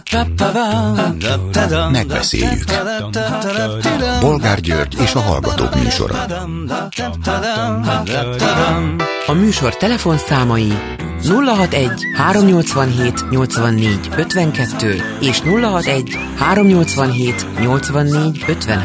Megbeszéljük. Bolgár György és a Hallgatók műsora. A műsor telefonszámai 061 387 84 52 és 061 387 84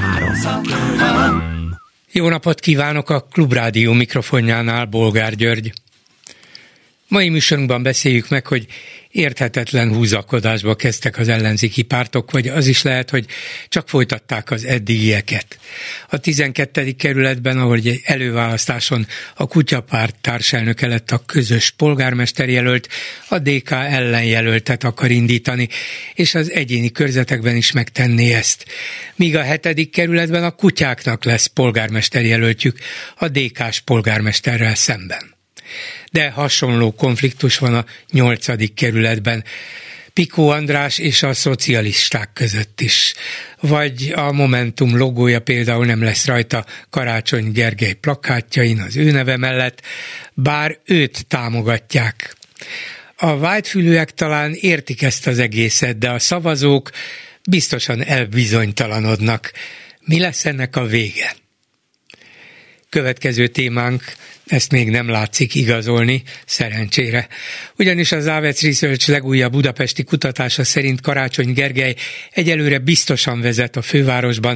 53. Jó napot kívánok, a Klubrádió mikrofonjánál Bolgár György. Mai műsorunkban beszéljük meg, hogy érthetetlen húzakodásba kezdtek az ellenzéki pártok, vagy az is lehet, hogy csak folytatták az eddigieket. A 12. kerületben, ahol egy előválasztáson a Kutyapárt társelnöke lett a közös polgármesterjelölt, a DK ellenjelöltet akar indítani, és az egyéni körzetekben is megtenné ezt. Míg a 7. kerületben a kutyáknak lesz polgármesterjelöltjük a DK-s polgármesterrel szemben. De hasonló konfliktus van a 8. kerületben, Picó András és a szocialisták között is. Vagy a Momentum logója például nem lesz rajta Karácsony Gergely plakátjain az ő neve mellett, bár őt támogatják. A vágyfülűek talán értik ezt az egészet, de a szavazók biztosan elbizonytalanodnak. Mi lesz ennek a vége? Következő témánk, ezt még nem látszik igazolni, szerencsére. Ugyanis az Avets Research legújabb budapesti kutatása szerint Karácsony Gergely egyelőre biztosan vezet a fővárosban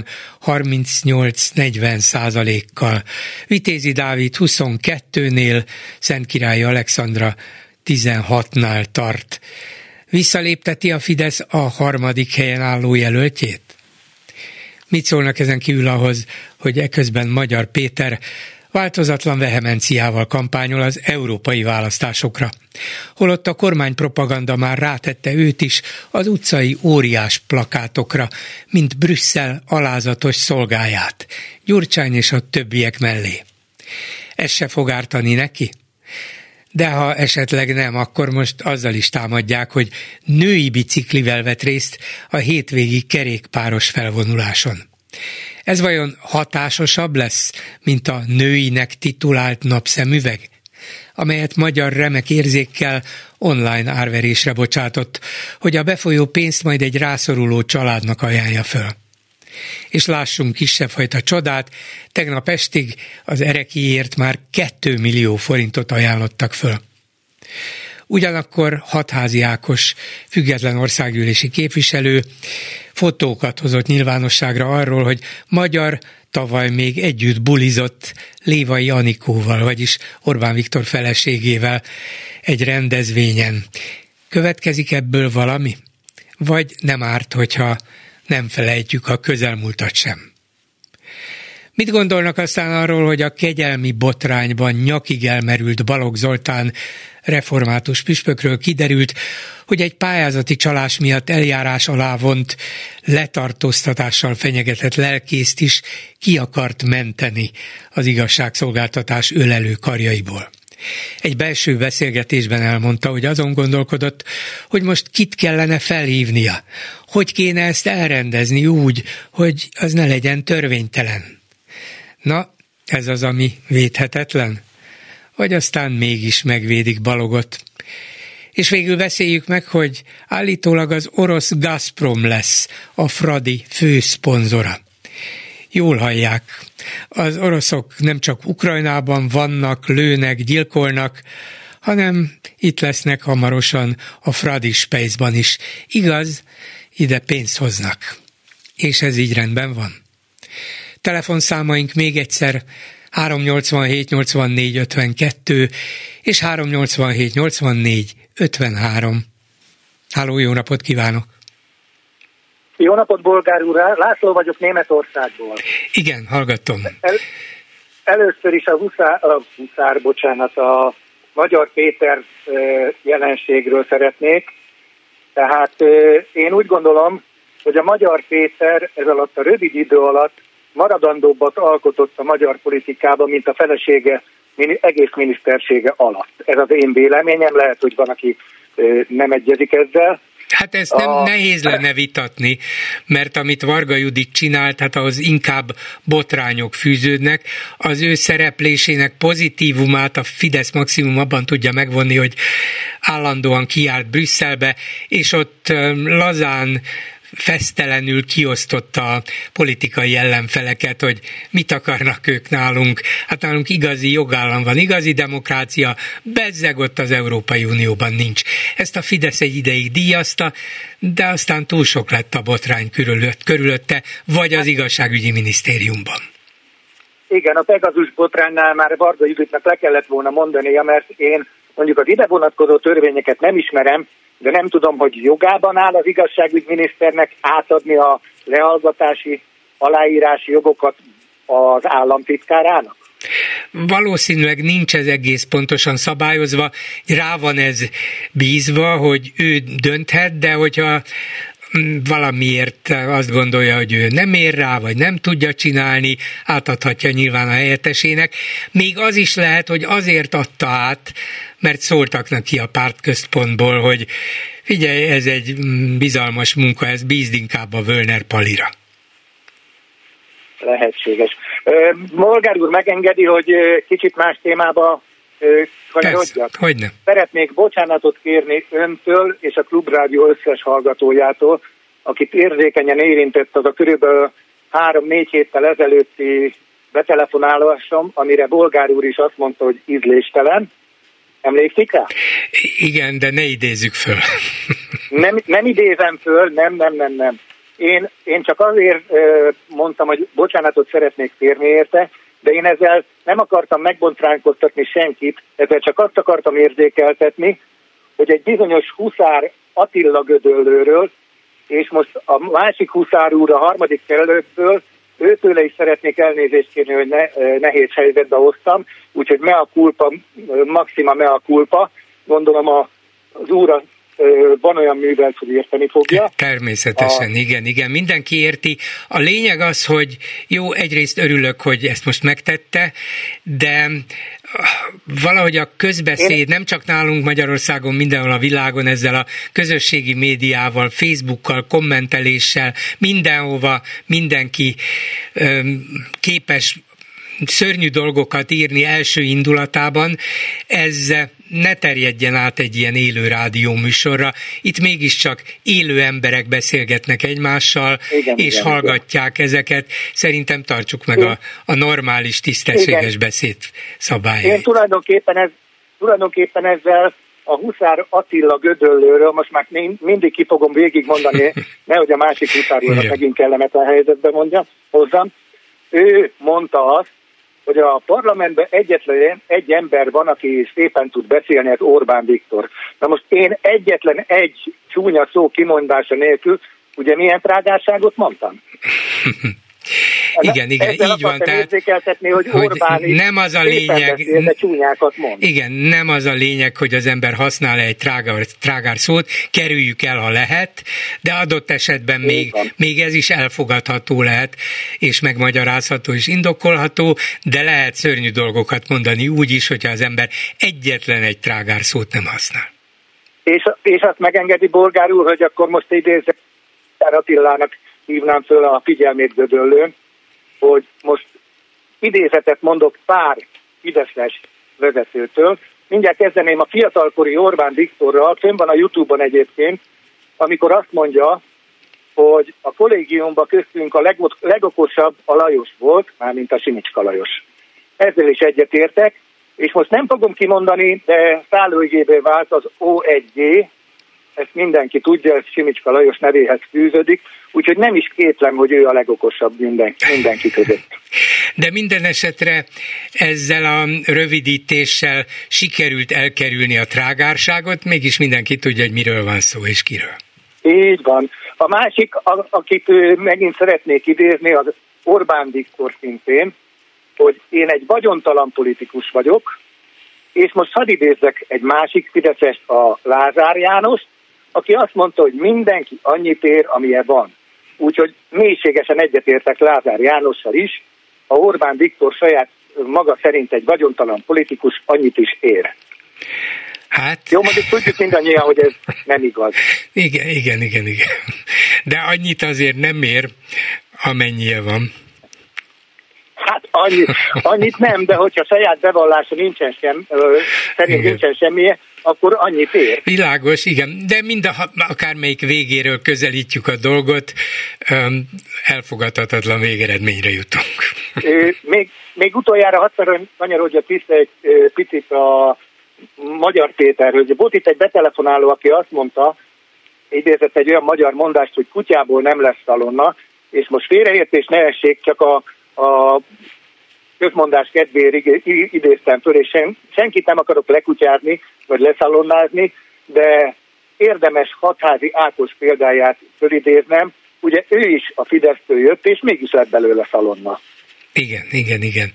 38-40%-kal. Vitézi Dávid 22-nél, Szentkirályi Alexandra 16-nál tart. Visszalépteti a Fidesz a 3. helyen álló jelöltjét? Mit szólnak ezen kívül ahhoz, hogy eközben Magyar Péter változatlan vehemenciával kampányol az európai választásokra? Holott a kormánypropaganda már rátette őt is az utcai óriás plakátokra, mint Brüsszel alázatos szolgáját, Gyurcsány és a többiek mellé. Ez se fog ártani neki? De ha esetleg nem, akkor most azzal is támadják, hogy női biciklivel vett részt a hétvégi kerékpáros felvonuláson. Ez vajon hatásosabb lesz, mint a nőinek titulált napszemüveg, amelyet Magyar remek érzékkel online árverésre bocsátott, hogy a befolyó pénzt majd egy rászoruló családnak ajánlja föl. És lássunk kisebb fajta csodát, tegnap estig az Erekiért már 2 millió forintot ajánlottak föl. Ugyanakkor Hatházi Ákos, független országgyűlési képviselő fotókat hozott nyilvánosságra arról, hogy Magyar tavaly még együtt bulizott Lévai Anikóval, vagyis Orbán Viktor feleségével egy rendezvényen. Következik ebből valami? Vagy nem árt, hogyha nem felejtjük a közelmúltat sem? Mit gondolnak aztán arról, hogy a kegyelmi botrányban nyakig elmerült Balogh Zoltán református püspökről kiderült, hogy egy pályázati csalás miatt eljárás alá vont, letartóztatással fenyegetett lelkészt is ki akart menteni az igazságszolgáltatás ölelő karjaiból. Egy belső beszélgetésben elmondta, hogy azon gondolkodott, hogy most kit kellene felhívnia, hogy kéne ezt elrendezni úgy, hogy az ne legyen törvénytelen. Na, ez az, ami védhetetlen? Vagy aztán mégis megvédik Balogot? És végül beszéljük meg, hogy állítólag az orosz Gazprom lesz a Fradi fő szponzora. Jól hallják, az oroszok nem csak Ukrajnában vannak, lőnek, gyilkolnak, hanem itt lesznek hamarosan a Fradi Space-ban is. Igaz, ide pénzt hoznak. És ez így rendben van. Telefonszámaink még egyszer 387 84 52 és 387 84 53. Háló, jó napot kívánok! Jó napot, Bolgár úr! László vagyok Németországból. Igen, hallgatom. Először is a Magyar Péter jelenségről szeretnék. Tehát én úgy gondolom, hogy a Magyar Péter ez alatt a rövid idő alatt maradandóbbat alkotott a magyar politikában, mint a felesége egész minisztersége alatt. Ez az én véleményem, lehet, hogy van, aki nem egyezik ezzel. Hát ezt nem nehéz lenne vitatni, mert amit Varga Judit csinált, hát ahhoz inkább botrányok fűződnek. Az ő szereplésének pozitívumát a Fidesz maximum abban tudja megvonni, hogy állandóan kiállt Brüsszelbe, és ott lazán, fesztelenül kiosztotta a politikai ellenfeleket, hogy mit akarnak ők nálunk. Hát nálunk igazi jogállam van, igazi demokrácia, bezzeg ott az Európai Unióban nincs. Ezt a Fidesz egy ideig díjazta, de aztán túl sok lett a botrány körülötte, vagy az igazságügyi minisztériumban. Igen, a Pegasus botránynál már Varga Juditnak le kellett volna mondania, mert én mondjuk az ide vonatkozó törvényeket nem ismerem, de nem tudom, hogy jogában áll az igazságügyminiszternek átadni a lehallgatási, aláírási jogokat az államtitkárának? Valószínűleg nincs ez egész pontosan szabályozva, rá van ez bízva, hogy ő dönthet, de hogyha valamiért azt gondolja, hogy ő nem ér rá, vagy nem tudja csinálni, átadhatja nyilván a helyettesének. Még az is lehet, hogy azért adta át, mert szóltak neki a pártközpontból, hogy figyelj, ez egy bizalmas munka, ez bízd inkább a Völner Palira. Lehetséges. Molgár úr megengedi, hogy kicsit más témába kanyarodjak? Hogyne. Szeretnék bocsánatot kérni öntől és a Klubrádió összes hallgatójától, akit érzékenyen érintett az a körülbelül 3-4 héttel ezelőtti betelefonálásom, amire Bolgár úr is azt mondta, hogy ízléstelen. Emlékszik rá? Igen, de ne idézzük föl. Nem idézem föl, nem. Én csak azért mondtam, hogy bocsánatot szeretnék kérni érte, de én ezzel nem akartam megbotránkoztatni senkit, ezzel csak azt akartam érzékeltetni, hogy egy bizonyos Huszár Attila Gödöllőről, és most a másik Huszár úr a harmadik kerületből, őtőle is szeretnék elnézést kérni, hogy nehéz helyzetbe hoztam, úgyhogy mea culpa, maxima mea culpa, gondolom az úr van olyan művelt, hogy érteni fogja. Természetesen, igen, mindenki érti. A lényeg az, hogy jó, egyrészt örülök, hogy ezt most megtette, de valahogy a közbeszéd nem csak nálunk Magyarországon, mindenhol a világon ezzel a közösségi médiával, Facebookkal, kommenteléssel, mindenhova mindenki képes szörnyű dolgokat írni első indulatában, ez ne terjedjen át egy ilyen élő rádió műsorra. Itt mégiscsak élő emberek beszélgetnek egymással, és hallgatják ezeket. Szerintem tartsuk meg a normális, tisztességes beszéd szabályait. Én tulajdonképpen ezzel a Huszár Attila Gödöllőről, most már mindig ki fogom végigmondani, nehogy a másik Huszárról megint kellemetlen helyzetbe hozzam. Ő mondta azt, hogy a parlamentben egyetlen egy ember van, aki szépen tud beszélni, ez Orbán Viktor. Na most én egyetlen egy csúnya szó kimondása nélkül, ugye milyen trágárságot mondtam? Igen, így van. Tehát, hogy Orbán nem az a lényeg, beszél, de csúnyákat mond. Igen, nem az a lényeg, hogy az ember használ egy trágár szót, kerüljük el, ha lehet, de adott esetben még ez is elfogadható lehet, és megmagyarázható és indokolható, de lehet szörnyű dolgokat mondani úgy is, hogyha az ember egyetlen egy trágár szót nem használ. És azt megengedi Bolgár úr, hogy akkor most idézzek Attilának hívnám föl a figyelmét Gödöllőn, hogy most idézetet mondok pár fideszes vezetőtől. Mindjárt kezdeném a fiatalkori Orbán Viktorral, fönn van a YouTube-on egyébként, amikor azt mondja, hogy a kollégiumban köztünk a legokosabb a Lajos volt, mármint a Simicska Lajos. Ezzel is egyetértek, és most nem fogom kimondani, de szállóigéből vált az O1G, ezt mindenki tudja, ez Simicska Lajos nevéhez fűződik, úgyhogy nem is kétlem, hogy ő a legokosabb mindenki között. De minden esetre ezzel a rövidítéssel sikerült elkerülni a trágárságot, mégis mindenki tudja, hogy miről van szó és kiről. Így van. A másik, akit megint szeretnék idézni, az Orbán Viktor szintén, hogy én egy vagyontalan politikus vagyok, és most hadd idézzek egy másik fideszest, a Lázár Jánost, aki azt mondta, hogy mindenki annyit ér, amilyen van. Úgyhogy mélységesen egyetértek Lázár Jánossal is, a Orbán Viktor saját maga szerint egy vagyontalan politikus annyit is ér. Hát... Jó, mondjuk tudjuk mindannyian, hogy ez nem igaz. Igen. De annyit azért nem ér, amennyire van. Hát annyit nem, de hogyha saját bevallása nincsen nincsen semmije, akkor annyit ér. Világos, igen, de akármelyik végéről közelítjük a dolgot, elfogadhatatlan végeredményre jutunk. Még utoljára hadd kanyarodjak vissza egy picit a Magyar Péterről. Volt itt egy betelefonáló, aki azt mondta, idézett egy olyan magyar mondást, hogy kutyából nem lesz szalonna, és most félreértés ne essék, csak a közmondás kedvéért idéztem föl, és senkit nem akarok lekutyázni, vagy leszalonnázni, de érdemes Hatházi Ákos példáját fölidéznem, ugye ő is a Fidesztől jött, és mégis lett belőle szalonna. Igen.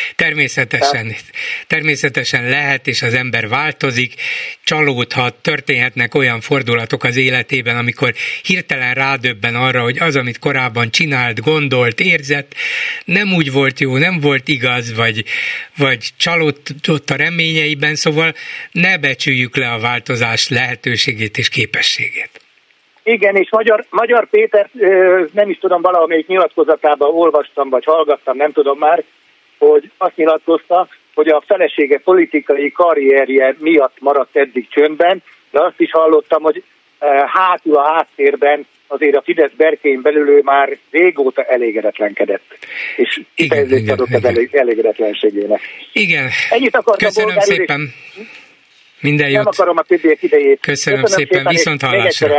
Természetesen lehet, és az ember változik, csalódhat, történhetnek olyan fordulatok az életében, amikor hirtelen rádöbben arra, hogy az, amit korábban csinált, gondolt, érzett, nem úgy volt jó, nem volt igaz, vagy csalódott a reményeiben, szóval ne becsüljük le a változás lehetőségét és képességét. Igen, és Magyar Péter, nem is tudom, valamelyik nyilatkozatában olvastam, vagy hallgattam, nem tudom már, hogy azt nyilatkozta, hogy a felesége politikai karrierje miatt maradt eddig csöndben, de azt is hallottam, hogy hátul a háttérben azért a Fidesz berkein belül ő már régóta elégedetlenkedett. És kifejezést adott az elégedetlenségének. Igen, ennyit akartam. Köszönöm szépen. Minden jót. Nem akarom a többiek idejét. Köszönöm szépen, viszont hallásra.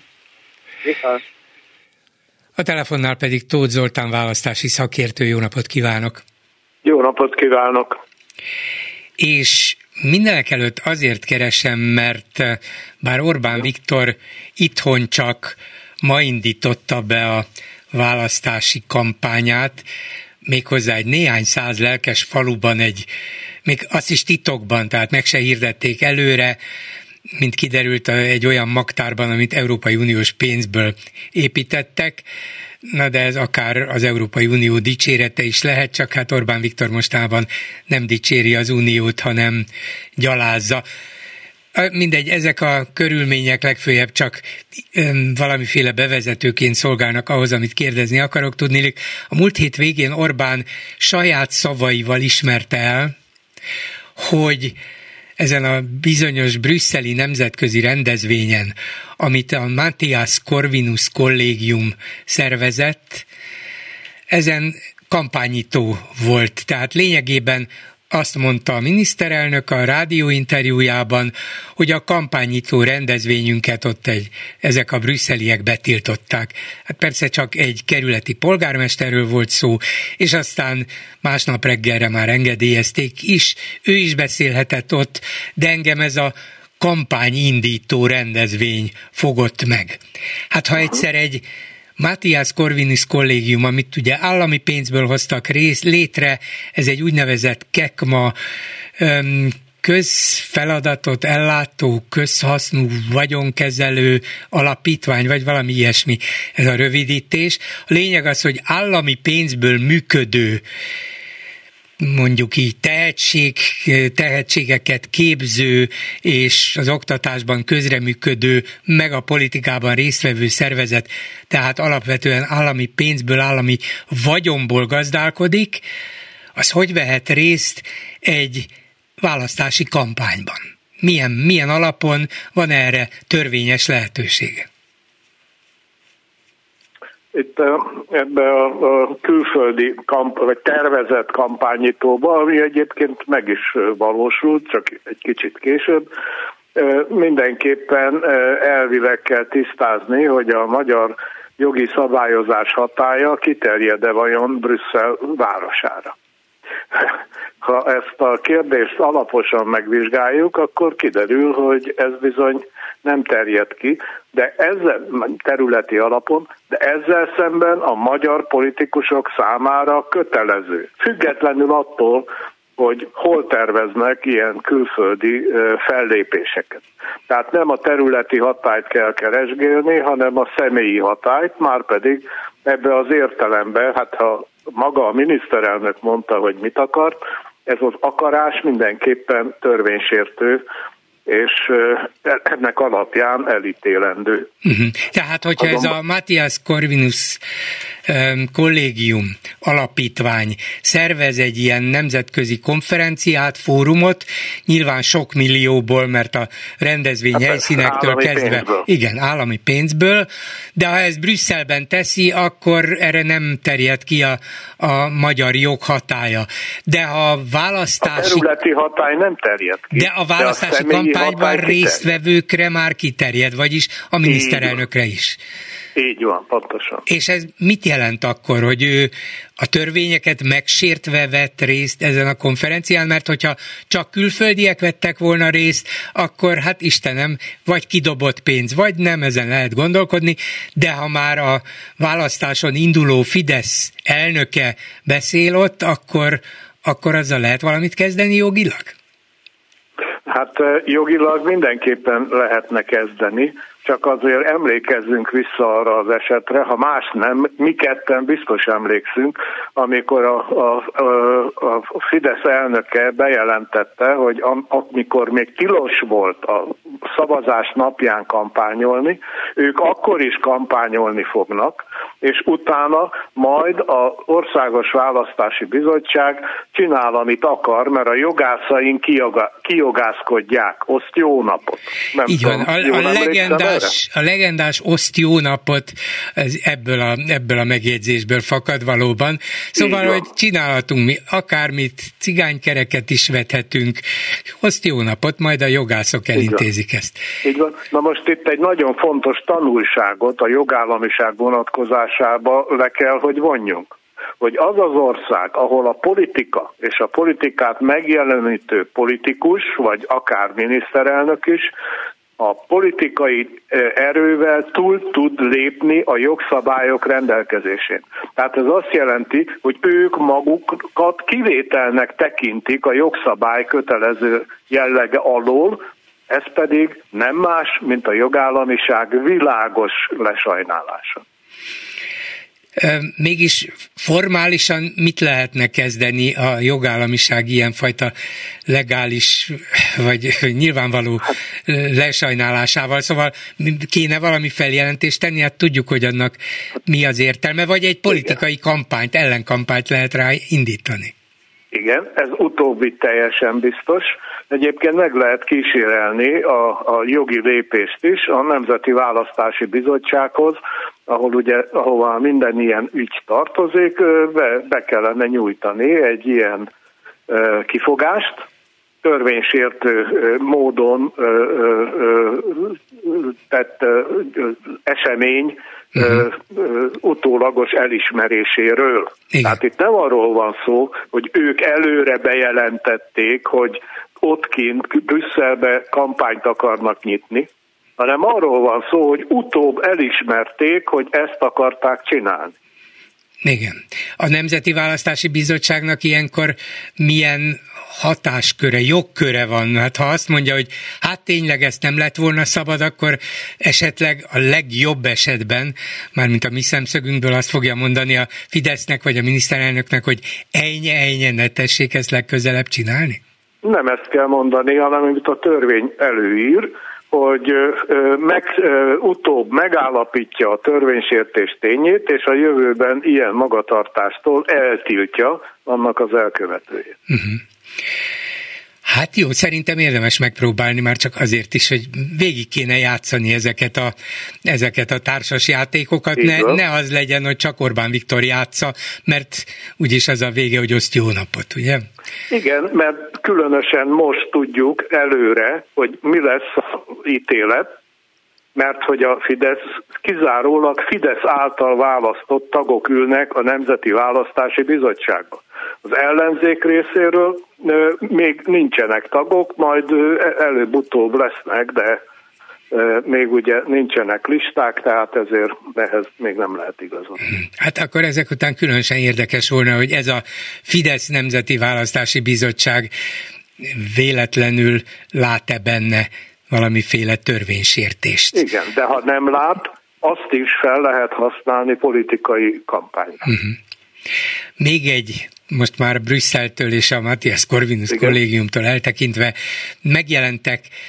A telefonnál pedig Tóth Zoltán választási szakértő. Jó napot kívánok! Jó napot kívánok! És mindenekelőtt azért keresem, mert bár Orbán Viktor itthon csak ma indította be a választási kampányát, méghozzá egy néhány száz lelkes faluban, még azt is titokban, tehát meg se hirdették előre, mint kiderült egy olyan magtárban, amit Európai Uniós pénzből építettek. Na de ez akár az Európai Unió dicsérete is lehet, csak hát Orbán Viktor mostában nem dicséri az Uniót, hanem gyalázza. Mindegy, ezek a körülmények legfőjebb csak valamiféle bevezetőként szolgálnak ahhoz, amit kérdezni akarok. Tudniillik, a múlt hét végén Orbán saját szavaival ismerte el, hogy ezen a bizonyos brüsszeli nemzetközi rendezvényen, amit a Matthias Corvinus kollégium szervezett, ezen kampányító volt. Tehát lényegében azt mondta a miniszterelnök a rádióinterjújában, hogy a kampányító rendezvényünket ott ezek a brüsszeliek betiltották. Hát persze csak egy kerületi polgármesterről volt szó, és aztán másnap reggelre már engedélyezték is, ő is beszélhetett ott, de engem ez a kampányindító rendezvény fogott meg. Hát ha egyszer egy Matthias Corvinus kollégium, amit ugye állami pénzből hoztak létre, ez egy úgynevezett KEKMA, közfeladatot ellátó, közhasznú vagyonkezelő alapítvány, vagy valami ilyesmi, ez a rövidítés. A lényeg az, hogy állami pénzből működő, mondjuk így tehetségeket képző és az oktatásban közreműködő, meg a politikában résztvevő szervezet, tehát alapvetően állami pénzből, állami vagyonból gazdálkodik, az hogy vehet részt egy választási kampányban? Milyen alapon van erre törvényes lehetősége? Itt ebbe a külföldi vagy tervezett kampányítóba, ami egyébként meg is valósult, csak egy kicsit később, mindenképpen elvileg kell tisztázni, hogy a magyar jogi szabályozás hatálya kiterjed-e vajon Brüsszel városára. Ha ezt a kérdést alaposan megvizsgáljuk, akkor kiderül, hogy ez bizony nem terjed ki, de ezzel területi alapon, de ezzel szemben a magyar politikusok számára kötelező. Függetlenül attól, hogy hol terveznek ilyen külföldi fellépéseket. Tehát nem a területi hatályt kell keresgélni, hanem a személyi hatályt, márpedig ebbe az értelemben, hát ha maga a miniszterelnök mondta, hogy mit akart, ez az akarás mindenképpen törvénysértő és ennek alapján elítélendő. Tehát, hogyha ez a Matthias Corvinus kollégium, alapítvány szervez egy ilyen nemzetközi konferenciát, fórumot, nyilván sok millióból, mert a rendezvény helyszínektől kezdve, pénzből. Igen, állami pénzből, de ha ez Brüsszelben teszi, akkor erre nem terjed ki a magyar jog hatálya. De ha a választási... A területi hatály nem terjed ki. De a választási kampányban résztvevőkre már kiterjed, vagyis a miniszterelnökre is. Így van, pontosan. És ez mit jelent akkor, hogy ő a törvényeket megsértve vett részt ezen a konferencián, mert hogyha csak külföldiek vettek volna részt, akkor hát Istenem, vagy kidobott pénz, vagy nem, ezen lehet gondolkodni, de ha már a választáson induló Fidesz elnöke beszél ott, akkor azzal lehet valamit kezdeni jogilag? Hát jogilag mindenképpen lehetne kezdeni, csak azért emlékezzünk vissza arra az esetre, ha más nem, mi ketten biztos emlékszünk, amikor a Fidesz elnöke bejelentette, hogy amikor még tilos volt a szavazás napján kampányolni, ők akkor is kampányolni fognak, és utána majd az Országos Választási Bizottság csinál, amit akar, mert a jogászaink kijogászkodják. Oszt jó napot. Nem így van, a legendás oszt jó napot ebből a megjegyzésből fakad valóban. Szóval, hogy csinálhatunk mi akármit, cigánykereket is vethetünk. Oszt jó napot, majd a jogászok elintézik ezt. Így van. Na most itt egy nagyon fontos tanulságot a jogállamiság vonatkozásába le kell, hogy vonjunk. Hogy az az ország, ahol a politika és a politikát megjelenítő politikus, vagy akár miniszterelnök is, a politikai erővel túl tud lépni a jogszabályok rendelkezésén. Tehát ez azt jelenti, hogy ők magukat kivételnek tekintik a jogszabály kötelező jellege alól, ez pedig nem más, mint a jogállamiság világos lesajnálása. Mégis formálisan mit lehetne kezdeni a jogállamiság ilyenfajta legális, vagy nyilvánvaló lesajnálásával? Szóval kéne valami feljelentést tenni, hát tudjuk, hogy annak mi az értelme, vagy egy politikai kampányt, ellenkampányt lehet rá indítani. Igen, ez utóbbi teljesen biztos. Egyébként meg lehet kísérelni a jogi lépést is a Nemzeti Választási Bizottsághoz, ahova minden ilyen ügy tartozik, be kellene nyújtani egy ilyen kifogást, törvénysértő módon tett esemény utólagos elismeréséről. Igen. Tehát itt nem arról van szó, hogy ők előre bejelentették, hogy ott kint Brüsszelbe kampányt akarnak nyitni, hanem arról van szó, hogy utóbb elismerték, hogy ezt akarták csinálni. Igen. A Nemzeti Választási Bizottságnak ilyenkor milyen hatásköre, jogköre van? Hát ha azt mondja, hogy hát tényleg ezt nem lett volna szabad, akkor esetleg a legjobb esetben, mármint a mi szemszögünkből azt fogja mondani a Fidesznek vagy a miniszterelnöknek, hogy ennyi, ne tessék ezt legközelebb csinálni? Nem ezt kell mondani, hanem amit a törvény előír, hogy utóbb megállapítja a törvénysértés tényét, és a jövőben ilyen magatartástól eltiltja annak az elkövetőjét. Hát jó, szerintem érdemes megpróbálni már csak azért is, hogy végig kéne játszani ezeket a társas játékokat. Ne az legyen, hogy csak Orbán Viktor játsza, mert úgyis az a vége, hogy oszt jó napot, ugye? Igen, mert különösen most tudjuk előre, hogy mi lesz az ítélet, mert hogy a kizárólag Fidesz által választott tagok ülnek a Nemzeti Választási Bizottságban. Az ellenzék részéről még nincsenek tagok, majd előbb-utóbb lesznek, de még ugye nincsenek listák, tehát ezért ehhez még nem lehet igazodni. Hát akkor ezek után különösen érdekes volna, hogy ez a Fidesz Nemzeti Választási Bizottság véletlenül lát-e benne valamiféle törvénysértést. Igen, de ha nem lát, azt is fel lehet használni politikai kampányra. Még egy, most már Brüsszeltől és a Matthias Corvinus kollégiumtól eltekintve megjelentek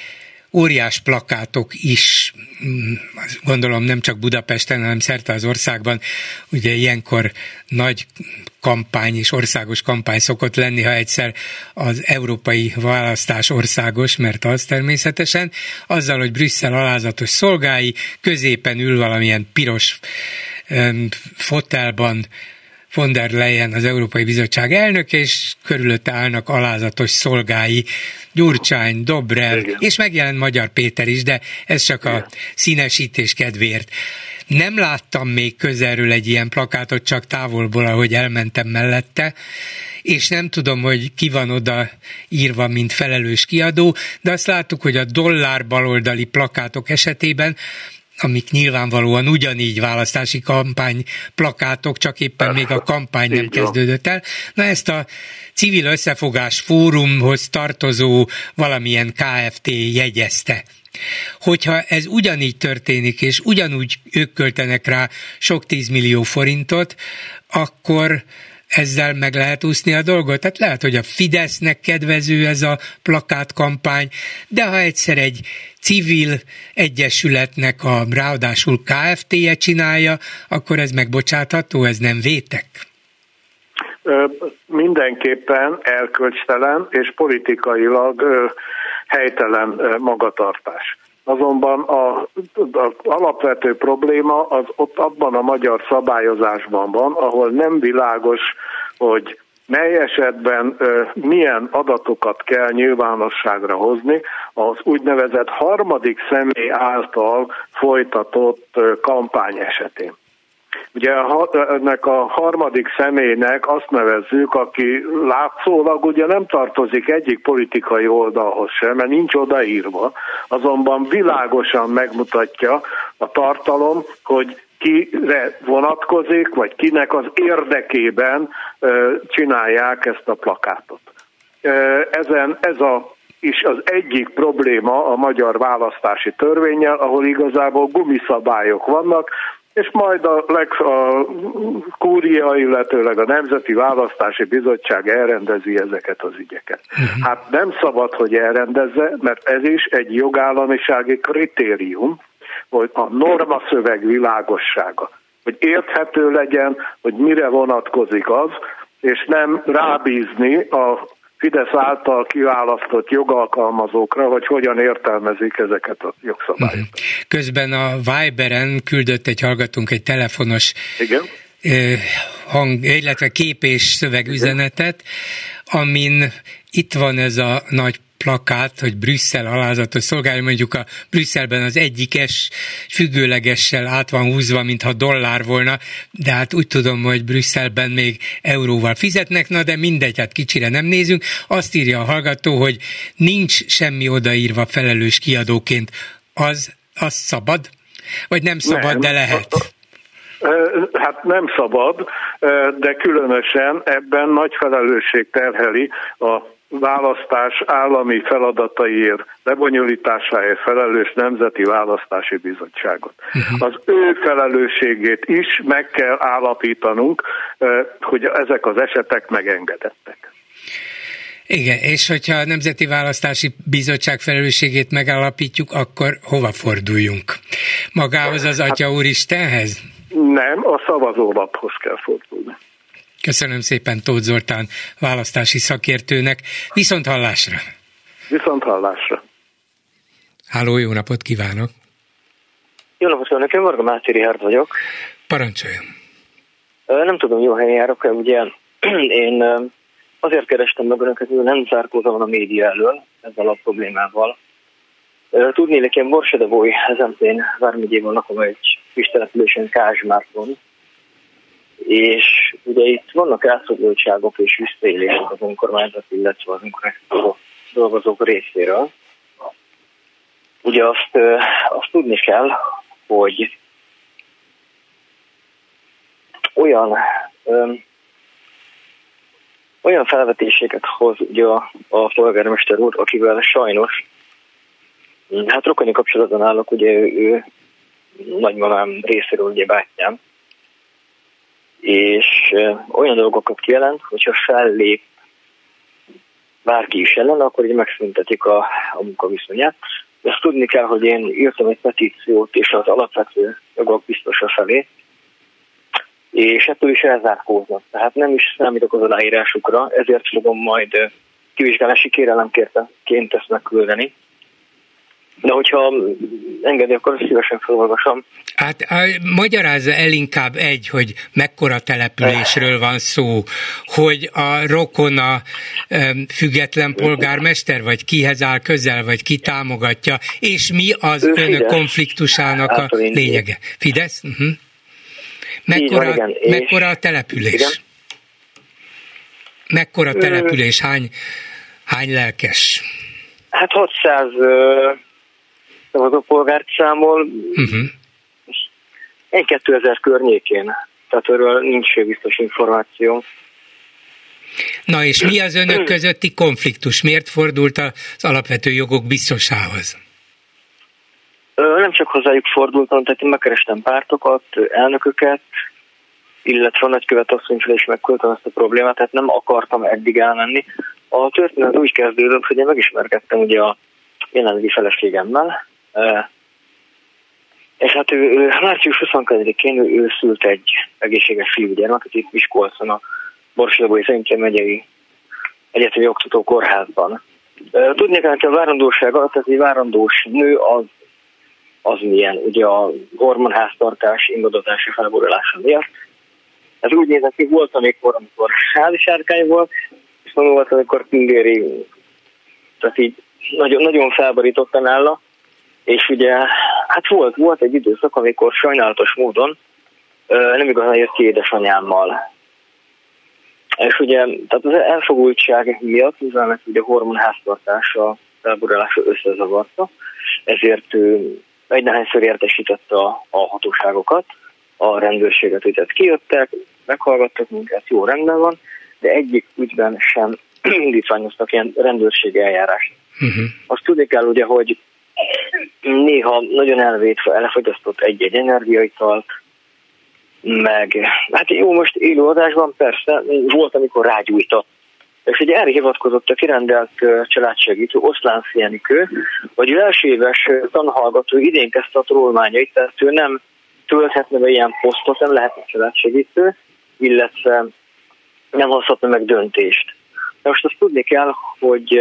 óriás plakátok is, gondolom nem csak Budapesten, hanem szerte az országban, ugye ilyenkor nagy kampány és országos kampány szokott lenni, ha egyszer az európai választás országos, mert az természetesen, azzal, hogy Brüsszel alázatos szolgái, középen ül valamilyen piros fotelban von der Leyen, az Európai Bizottság elnöke, és körülötte állnak alázatos szolgái, Gyurcsány, Dobrev, és megjelent Magyar Péter is, de ez csak a színesítés kedvéért. Nem láttam még közelről egy ilyen plakátot, csak távolból, ahogy elmentem mellette, és nem tudom, hogy ki van oda írva, mint felelős kiadó, de azt láttuk, hogy a dollár baloldali plakátok esetében, amik nyilvánvalóan ugyanígy választási kampány plakátok, csak éppen még a kampány nem kezdődött el. Na ezt a Civil Összefogás Fórumhoz tartozó valamilyen KFT jegyezte. Hogyha ez ugyanígy történik, és ugyanúgy ők költenek rá sok 10 millió forintot, akkor ezzel meg lehet úszni a dolgot. Tehát lehet, hogy a Fidesznek kedvező ez a plakátkampány, de ha egyszer egy civil egyesületnek ráadásul KFT-je csinálja, akkor ez megbocsátható, ez nem vétek? Mindenképpen erkölcstelen és politikailag helytelen magatartás. Azonban az alapvető probléma az ott abban a magyar szabályozásban van, ahol nem világos, hogy mely esetben milyen adatokat kell nyilvánosságra hozni az úgynevezett harmadik személy által folytatott kampány esetén. Ugye ennek a harmadik személynek azt nevezzük, aki látszólag ugye nem tartozik egyik politikai oldalhoz sem, mert nincs odaírva, azonban világosan megmutatja a tartalom, hogy kire vonatkozik, vagy kinek az érdekében csinálják ezt a plakátot. És az egyik probléma a magyar választási törvénnyel, ahol igazából gumiszabályok vannak, és majd a kúria, illetőleg a Nemzeti Választási Bizottság elrendezi ezeket az ügyeket. Hát nem szabad, hogy elrendezze, mert ez is egy jogállamisági kritérium, hogy a normaszöveg világossága, hogy érthető legyen, hogy mire vonatkozik az, és nem rábízni a Fidesz által kiválasztott jogalkalmazókra, hogy hogyan értelmezik ezeket a jogszabályokat. Közben a Viberen küldött egy hallgatónk egy telefonos illetve kép és szövegüzenetet, amin itt van ez a nagy plakát, hogy Brüsszel alázatos szolgálja, mondjuk a Brüsszelben az egyikes függőlegessel át van húzva, mintha dollár volna, de hát úgy tudom, hogy Brüsszelben még euróval fizetnek, na de mindegy, hát kicsire nem nézünk. Azt írja a hallgató, hogy nincs semmi odaírva felelős kiadóként. Az szabad? Vagy nem szabad, nem, de lehet? Hát nem szabad, de különösen ebben nagy felelősség terheli a választás állami feladataiért, lebonyolításáért felelős Nemzeti Választási Bizottságot. Az ő felelősségét is meg kell állapítanunk, hogy ezek az esetek megengedettek. Igen, és hogyha a Nemzeti Választási Bizottság felelősségét megállapítjuk, akkor hova forduljunk? Magához az Atya Úristenhez? Nem, a szavazólaphoz kell fordulni. Köszönöm szépen Tóth Zoltán választási szakértőnek. Viszont hallásra! Viszont hallásra! Háló, jó napot kívánok! Jó napot kívánok, én Varga Máté Richárd vagyok. Parancsoljon! Nem tudom, jó helyen járok, ugye én azért kerestem meg önöket, hogy nem zárkózom a média elől ezzel a problémával. Tudnélik, én Borsedevói Hezentén vármegyében lakom egy kis településen Kázsmárton, és ugye itt vannak elszorultságok és visszaélések az önkormányzat, illetve az önkormányzat dolgozók részéről. Ugye azt tudni kell, hogy olyan felvetéseket hoz ugye a polgármester úr, akivel sajnos hát rokoni kapcsolatban állok, ugye ő nagymamám részéről ugye bátyám, és olyan dolgokat kijelent, hogyha fellép bárki is ellen, akkor így megszüntetik a munkaviszonyát. Ezt tudni kell, hogy én írtam egy petíciót és az alapvető jogok biztosa felé, és ettől is elzárkóznak. Tehát nem is számítok az aláírásukra, ezért fogom majd kivizsgálási kérelemként ezt megküldeni. De hogyha engedi, akkor szívesen felolvasom. Hát magyarázza el inkább hogy mekkora településről van szó, hogy a rokona független polgármester, vagy kihez áll közel, vagy ki támogatja, és mi az önök konfliktusának a lényege? Fidesz? Uh-huh. Mekkora a település? Igen? Mekkora település? Hány lelkes? Hát 600 szavazópolgárt számol, Én 2000 környékén, tehát erről nincs biztos információ. Na és mi az önök közötti konfliktus? Miért fordult az alapvető jogok biztosához? Nem csak hozzájuk fordultam, tehát én megkerestem pártokat, elnököket, illetve a nagykövet asszonyfele is megküldtem ezt a problémát, tehát nem akartam eddig elmenni. A történet úgy kezdődött, hogy én megismerkedtem ugye a jelenlegi feleségemmel, és hát ő március 22-én ő szült egy egészséges fiúgyermeket itt Miskolcon, a Borsod Abaúj megyei egyetemi oktató kórházban. Tudni kell, hogy a várandóság alatt, tehát egy várandós nő az milyen, ugye a hormonháztartás, ingadozási felborulása miatt. Ez úgy nézett ki, volt amikor házisárkány volt, és volt, amikor tündéri, tehát így nagyon, nagyon felborította nála, és ugye, hát volt egy időszak, amikor sajnálatos módon nem igazán jött ki édesanyámmal. És ugye, tehát az elfogultság miatt, mivel ugye a hormonháztartása, felborulása összezavarta, ezért egy nehányszor értesítette a hatóságokat, a rendőrséget, hogy kijöttek, meghallgattak minket, jó, rendben van, de egyik ügyben sem indítványoztak ilyen rendőrségi eljárást. Azt tudni kell ugye, hogy néha nagyon elfogyasztott egy-egy energiaitalt, meg, hát jó, most élő adásban persze, volt, amikor rágyújtott. És ugye erre hivatkozott a kirendelt családsegítő Oszlán Szenikő, hogy ő első éves tanhallgató idén kezdte a tanulmányait, tehát ő nem tölthetne be ilyen posztot, nem lehetne családsegítő, illetve nem hozhatna meg döntést. De most azt tudni kell, hogy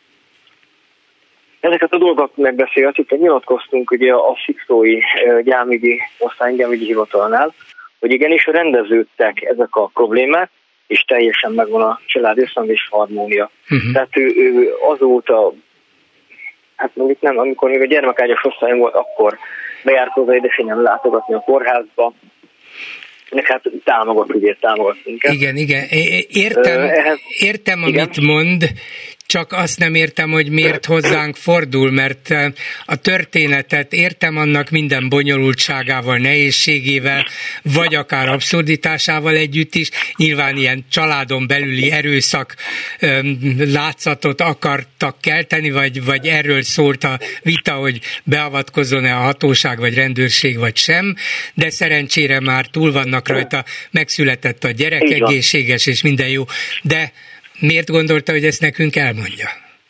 ezeket a dolgokat megbeszéltük, hogy nyilatkoztunk ugye a Szikszói gyámügyi hivatalnál, hogy igenis rendeződtek ezek a problémák, és teljesen megvan a család összhang és harmónia. Tehát ő azóta, hát mondjuk nem, amikor még a gyermekágyas osztályon volt, akkor bejárt hozzá édesanyám látogatni a kórházba, ennek hát támogat minket. Igen, értem, amit mond, csak azt nem értem, hogy miért hozzánk fordul, mert a történetet értem annak minden bonyolultságával, nehézségével, vagy akár abszurditásával együtt is. Nyilván ilyen családon belüli erőszak látszatot akartak kelteni, vagy erről szólt a vita, hogy beavatkozzon-e a hatóság, vagy rendőrség, vagy sem, de szerencsére már túl vannak rajta, megszületett a gyerek, egészséges és minden jó, de miért gondolta, hogy ezt nekünk elmondja?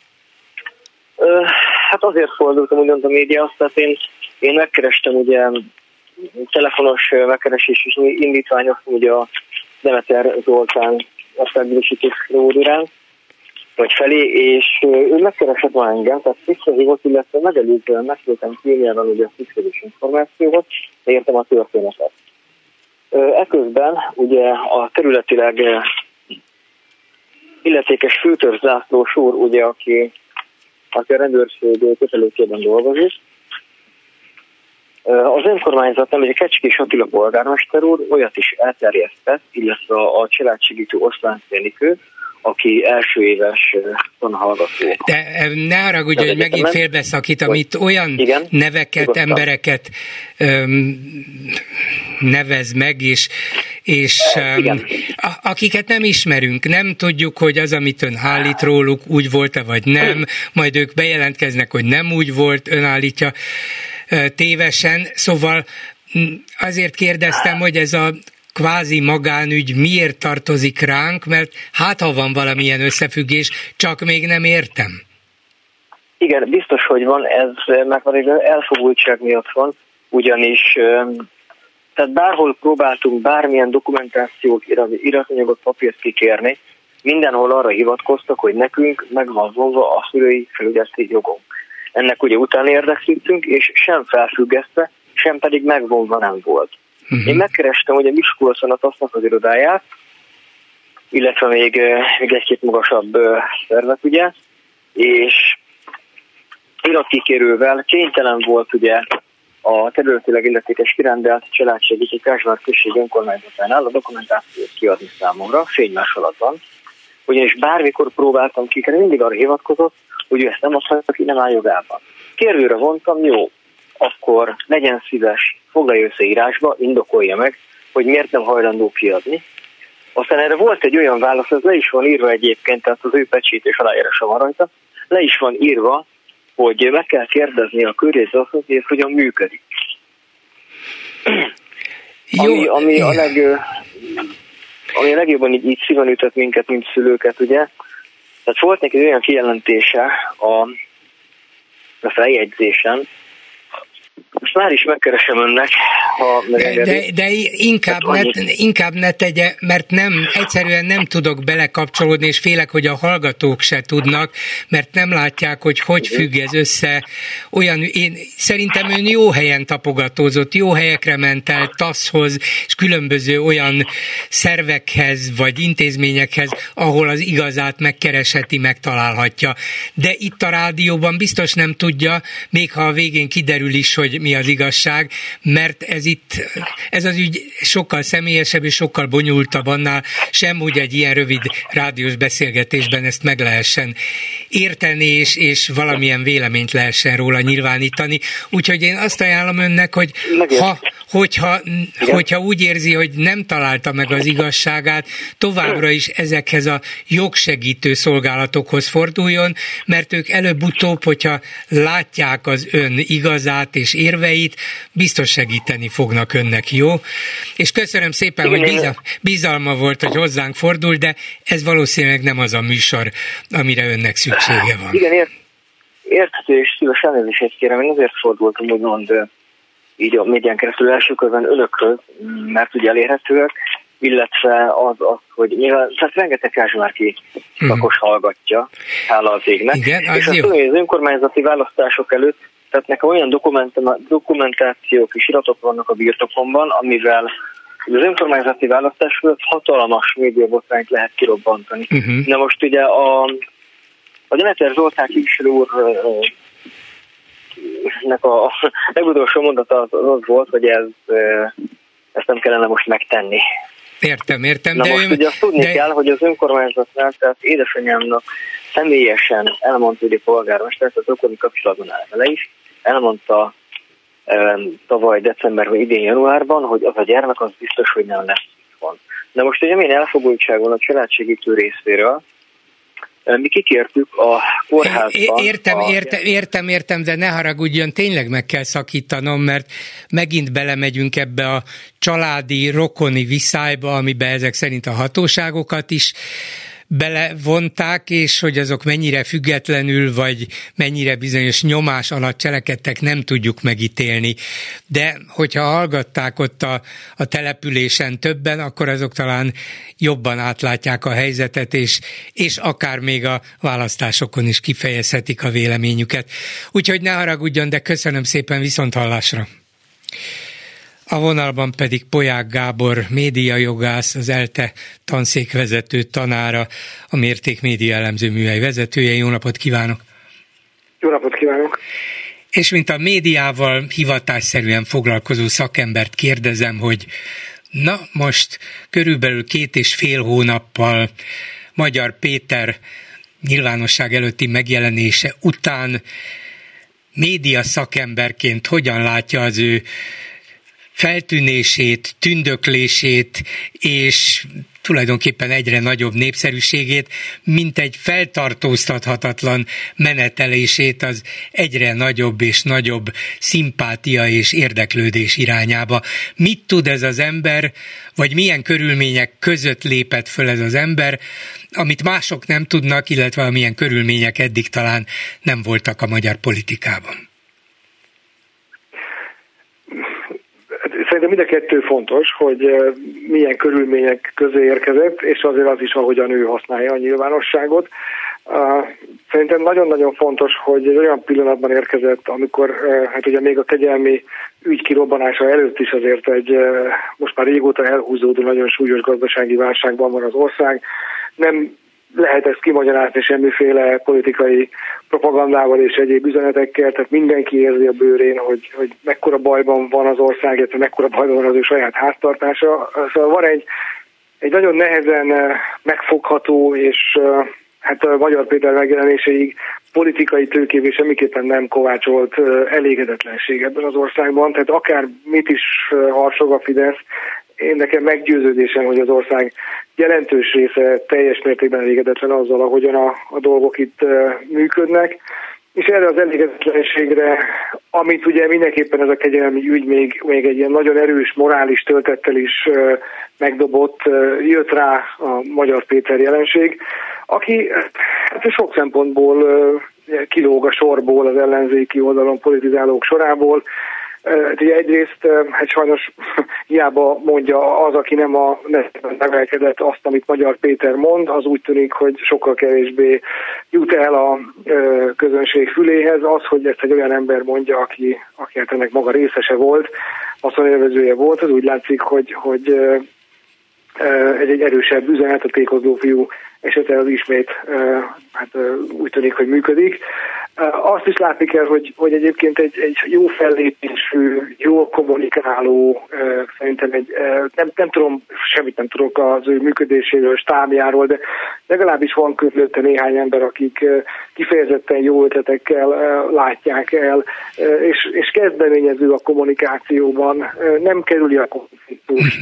Hát azért fordultam úgymond a médiához, tehát én megkerestem ugye telefonos megkeresés és indítványoztam ugye a Demeter Zoltán országgyűlési tisztviselő vagy felé, és ő megkeresett már engem, tehát visszahívott, illetve megelőzően megküldtem e-mailben ugye a fixelés információt, de értem a történetet. Eközben ugye a területileg illetékes Főtörzs Lászlós úr, ugye, aki a rendőrség kötelékében dolgozik. Az önkormányzat, nem, ugye Kecskés Attila polgármester úr olyat is elterjesztett, illetve a családsegítő Oszlán Szenikő, aki első éves tanhallgató. De ne haragudj, hogy megint félbeszakítom, itt olyan neveket, embereket nevez meg, és akiket nem ismerünk, nem tudjuk, hogy az, amit ön állít róluk, úgy volt-e, vagy nem, majd ők bejelentkeznek, hogy nem úgy volt, ön állítja tévesen, szóval azért kérdeztem, hogy ez a kvázi magánügy miért tartozik ránk, mert hát ha van valamilyen összefüggés, csak még nem értem. Igen, biztos, hogy van, ez meg elfogultság miatt van, ugyanis tehát bárhol próbáltunk bármilyen dokumentációt, iratanyagot, papírt kikérni, mindenhol arra hivatkoztak, hogy nekünk meg van vonva a szülői felügyeleti jogunk. Ennek ugye utána érdeklődtünk, és sem felfüggesztve, sem pedig megvonva nem volt. Uh-huh. Én megkerestem ugye Miskolcon a TASZ-nak az irodáját, illetve még egy-két magasabb szervet, ugye, és iratkikérővel kénytelen volt ugye a területileg illetékes kirendelt családsegítség Kásvár község önkormányzatánál a dokumentációt kiadni számomra fénymásolatban, ugyanis bármikor próbáltam kikérni, mindig arra hivatkozott, hogy ő ezt nem adhatja ki, nem áll jogában. Kérvőre vontam, jó, akkor legyen szíves, foglalja össze írásba, indokolja meg, hogy miért nem hajlandó kiadni. Aztán erre volt egy olyan válasz, ez le is van írva egyébként, tehát az ő pecsítés aláírása van rajta, le is van írva, hogy meg kell kérdezni a környezet, hogy ez hogyan működik. Ami a legjobban így szíven ütött minket, mint szülőket, ugye. Tehát volt neki olyan kijelentése a feljegyzésen, most már is megkeresem önnek, ha megengedi. De inkább ne tegye, mert egyszerűen nem tudok belekapcsolódni, és félek, hogy a hallgatók se tudnak, mert nem látják, hogy függ ez össze. Szerintem ön jó helyen tapogatózott, jó helyekre ment el, TASZ-hoz, és különböző olyan szervekhez, vagy intézményekhez, ahol az igazát megkeresheti, megtalálhatja. De itt a rádióban biztos nem tudja, még ha a végén kiderül is, hogy mi az igazság, mert ez az ügy sokkal személyesebb és sokkal bonyolultabb annál, sem úgy egy ilyen rövid rádiós beszélgetésben ezt meg lehessen érteni, és valamilyen véleményt lehessen róla nyilvánítani. Úgyhogy én azt ajánlom önnek, hogy hogyha úgy érzi, hogy nem találta meg az igazságát, továbbra is ezekhez a jogsegítő szolgálatokhoz forduljon, mert ők előbb-utóbb, hogyha látják az ön igazát és érveit, biztos segíteni fognak önnek, jó? És köszönöm szépen, hogy bizalma volt, hogy hozzánk fordul, de ez valószínűleg nem az a műsor, amire önnek szüksége van. Igen, érthető és szíves elnézést kérem, én azért fordultam, úgymond így a médián keresztül első körben önökhöz, mert ugye elérhetőek, illetve az, hogy nyilván, tehát rengeteg Kázsmárki lakos hallgatja, hála az égnek. Igen, és azt tudom, hogy az önkormányzati választások előtt, tehát nekem olyan dokumentációk és iratok vannak a birtokomban, amivel az önkormányzati választás előtt hatalmas médiabotrányt lehet kirobbantani. Na most ugye a Demeter Zoltán képviselő úrnak a legutolsó mondata az volt, hogy ezt nem kellene most megtenni. Értem. Na de most ugye azt tudni kell, hogy az önkormányzatnál, tehát édesanyámnak személyesen elmondta, hogy a polgármester, tehát okoni kapcsolatban áll vele is, elmondta tavaly december vagy idén januárban, hogy az a gyermek az biztos, hogy nem lesz van. Na most ugye milyen elfogultság van a családsegítő részéről, mi kikértük a kórházban. Értem, de ne haragudjon, tényleg meg kell szakítanom, mert megint belemegyünk ebbe a családi, rokoni viszályba, amiben ezek szerint a hatóságokat is belevonták, és hogy azok mennyire függetlenül, vagy mennyire bizonyos nyomás alatt cselekedtek, nem tudjuk megítélni. De hogyha hallgatták ott a településen többen, akkor azok talán jobban átlátják a helyzetet, és akár még a választásokon is kifejezhetik a véleményüket. Úgyhogy ne haragudjon, de köszönöm szépen, viszonthallásra. A vonalban pedig Polyák Gábor médiajogász, az ELTE tanszékvezető tanára, a Mérték média elemző műhely vezetője. Jó napot kívánok! Jó napot kívánok! És mint a médiával hivatásszerűen foglalkozó szakembert kérdezem, hogy na most körülbelül 2,5 hónappal Magyar Péter nyilvánosság előtti megjelenése után média szakemberként hogyan látja az ő feltűnését, tündöklését, és tulajdonképpen egyre nagyobb népszerűségét, mint egy feltartóztathatatlan menetelését az egyre nagyobb és nagyobb szimpátia és érdeklődés irányába. Mit tud ez az ember, vagy milyen körülmények között lépett föl ez az ember, amit mások nem tudnak, illetve amilyen körülmények eddig talán nem voltak a magyar politikában? Szerintem mind a kettő fontos, hogy milyen körülmények közé érkezett, és azért az is, ahogyan ő használja a nyilvánosságot. Szerintem nagyon-nagyon fontos, hogy egy olyan pillanatban érkezett, amikor hát ugye még a kegyelmi ügy kirobbanása előtt is azért egy most már régóta elhúzódó, nagyon súlyos gazdasági válságban van az ország. Nem lehet ezt kimagyarázni semmiféle politikai propagandával és egyéb üzenetekkel, tehát mindenki érzi a bőrén, hogy mekkora bajban van az ország, illetve mekkora bajban van az ő saját háztartása. Szóval van egy nagyon nehezen megfogható és hát a Magyar Péter megjelenéséig politikai tőkévé semmiképpen nem kovácsolt elégedetlenség ebben az országban, tehát akár mit is harsog a Fidesz, én nekem meggyőződésem, hogy az ország jelentős része teljes mértékben elégedetlen azzal, ahogyan a dolgok itt működnek, és erre az elégedetlenségre, amit ugye mindenképpen ez a kegyelmi ügy még egy ilyen nagyon erős morális töltettel is megdobott, jött rá a Magyar Péter jelenség, aki hát sok szempontból kilóg a sorból az ellenzéki oldalon politizálók sorából. Ugye egyrészt, hát sajnos hiába mondja az, aki nem nevelkedett azt, amit Magyar Péter mond, az úgy tűnik, hogy sokkal kevésbé jut el a közönség füléhez. Az, hogy ezt egy olyan ember mondja, aki hát ennek maga részese volt, haszonélvezője volt, az úgy látszik, hogy egy erősebb üzenet, a tékozló fiú esete az ismét hát úgy tűnik, hogy működik. Azt is látni kell, hogy egyébként egy jó fellépésű, jól kommunikáló, szerintem nem tudom, semmit nem tudok az ő működéséről, stábjáról, de legalábbis van körülötte néhány ember, akik kifejezetten jó ötletekkel látják el, és kezdeményező a kommunikációban, nem kerüli a konfliktust.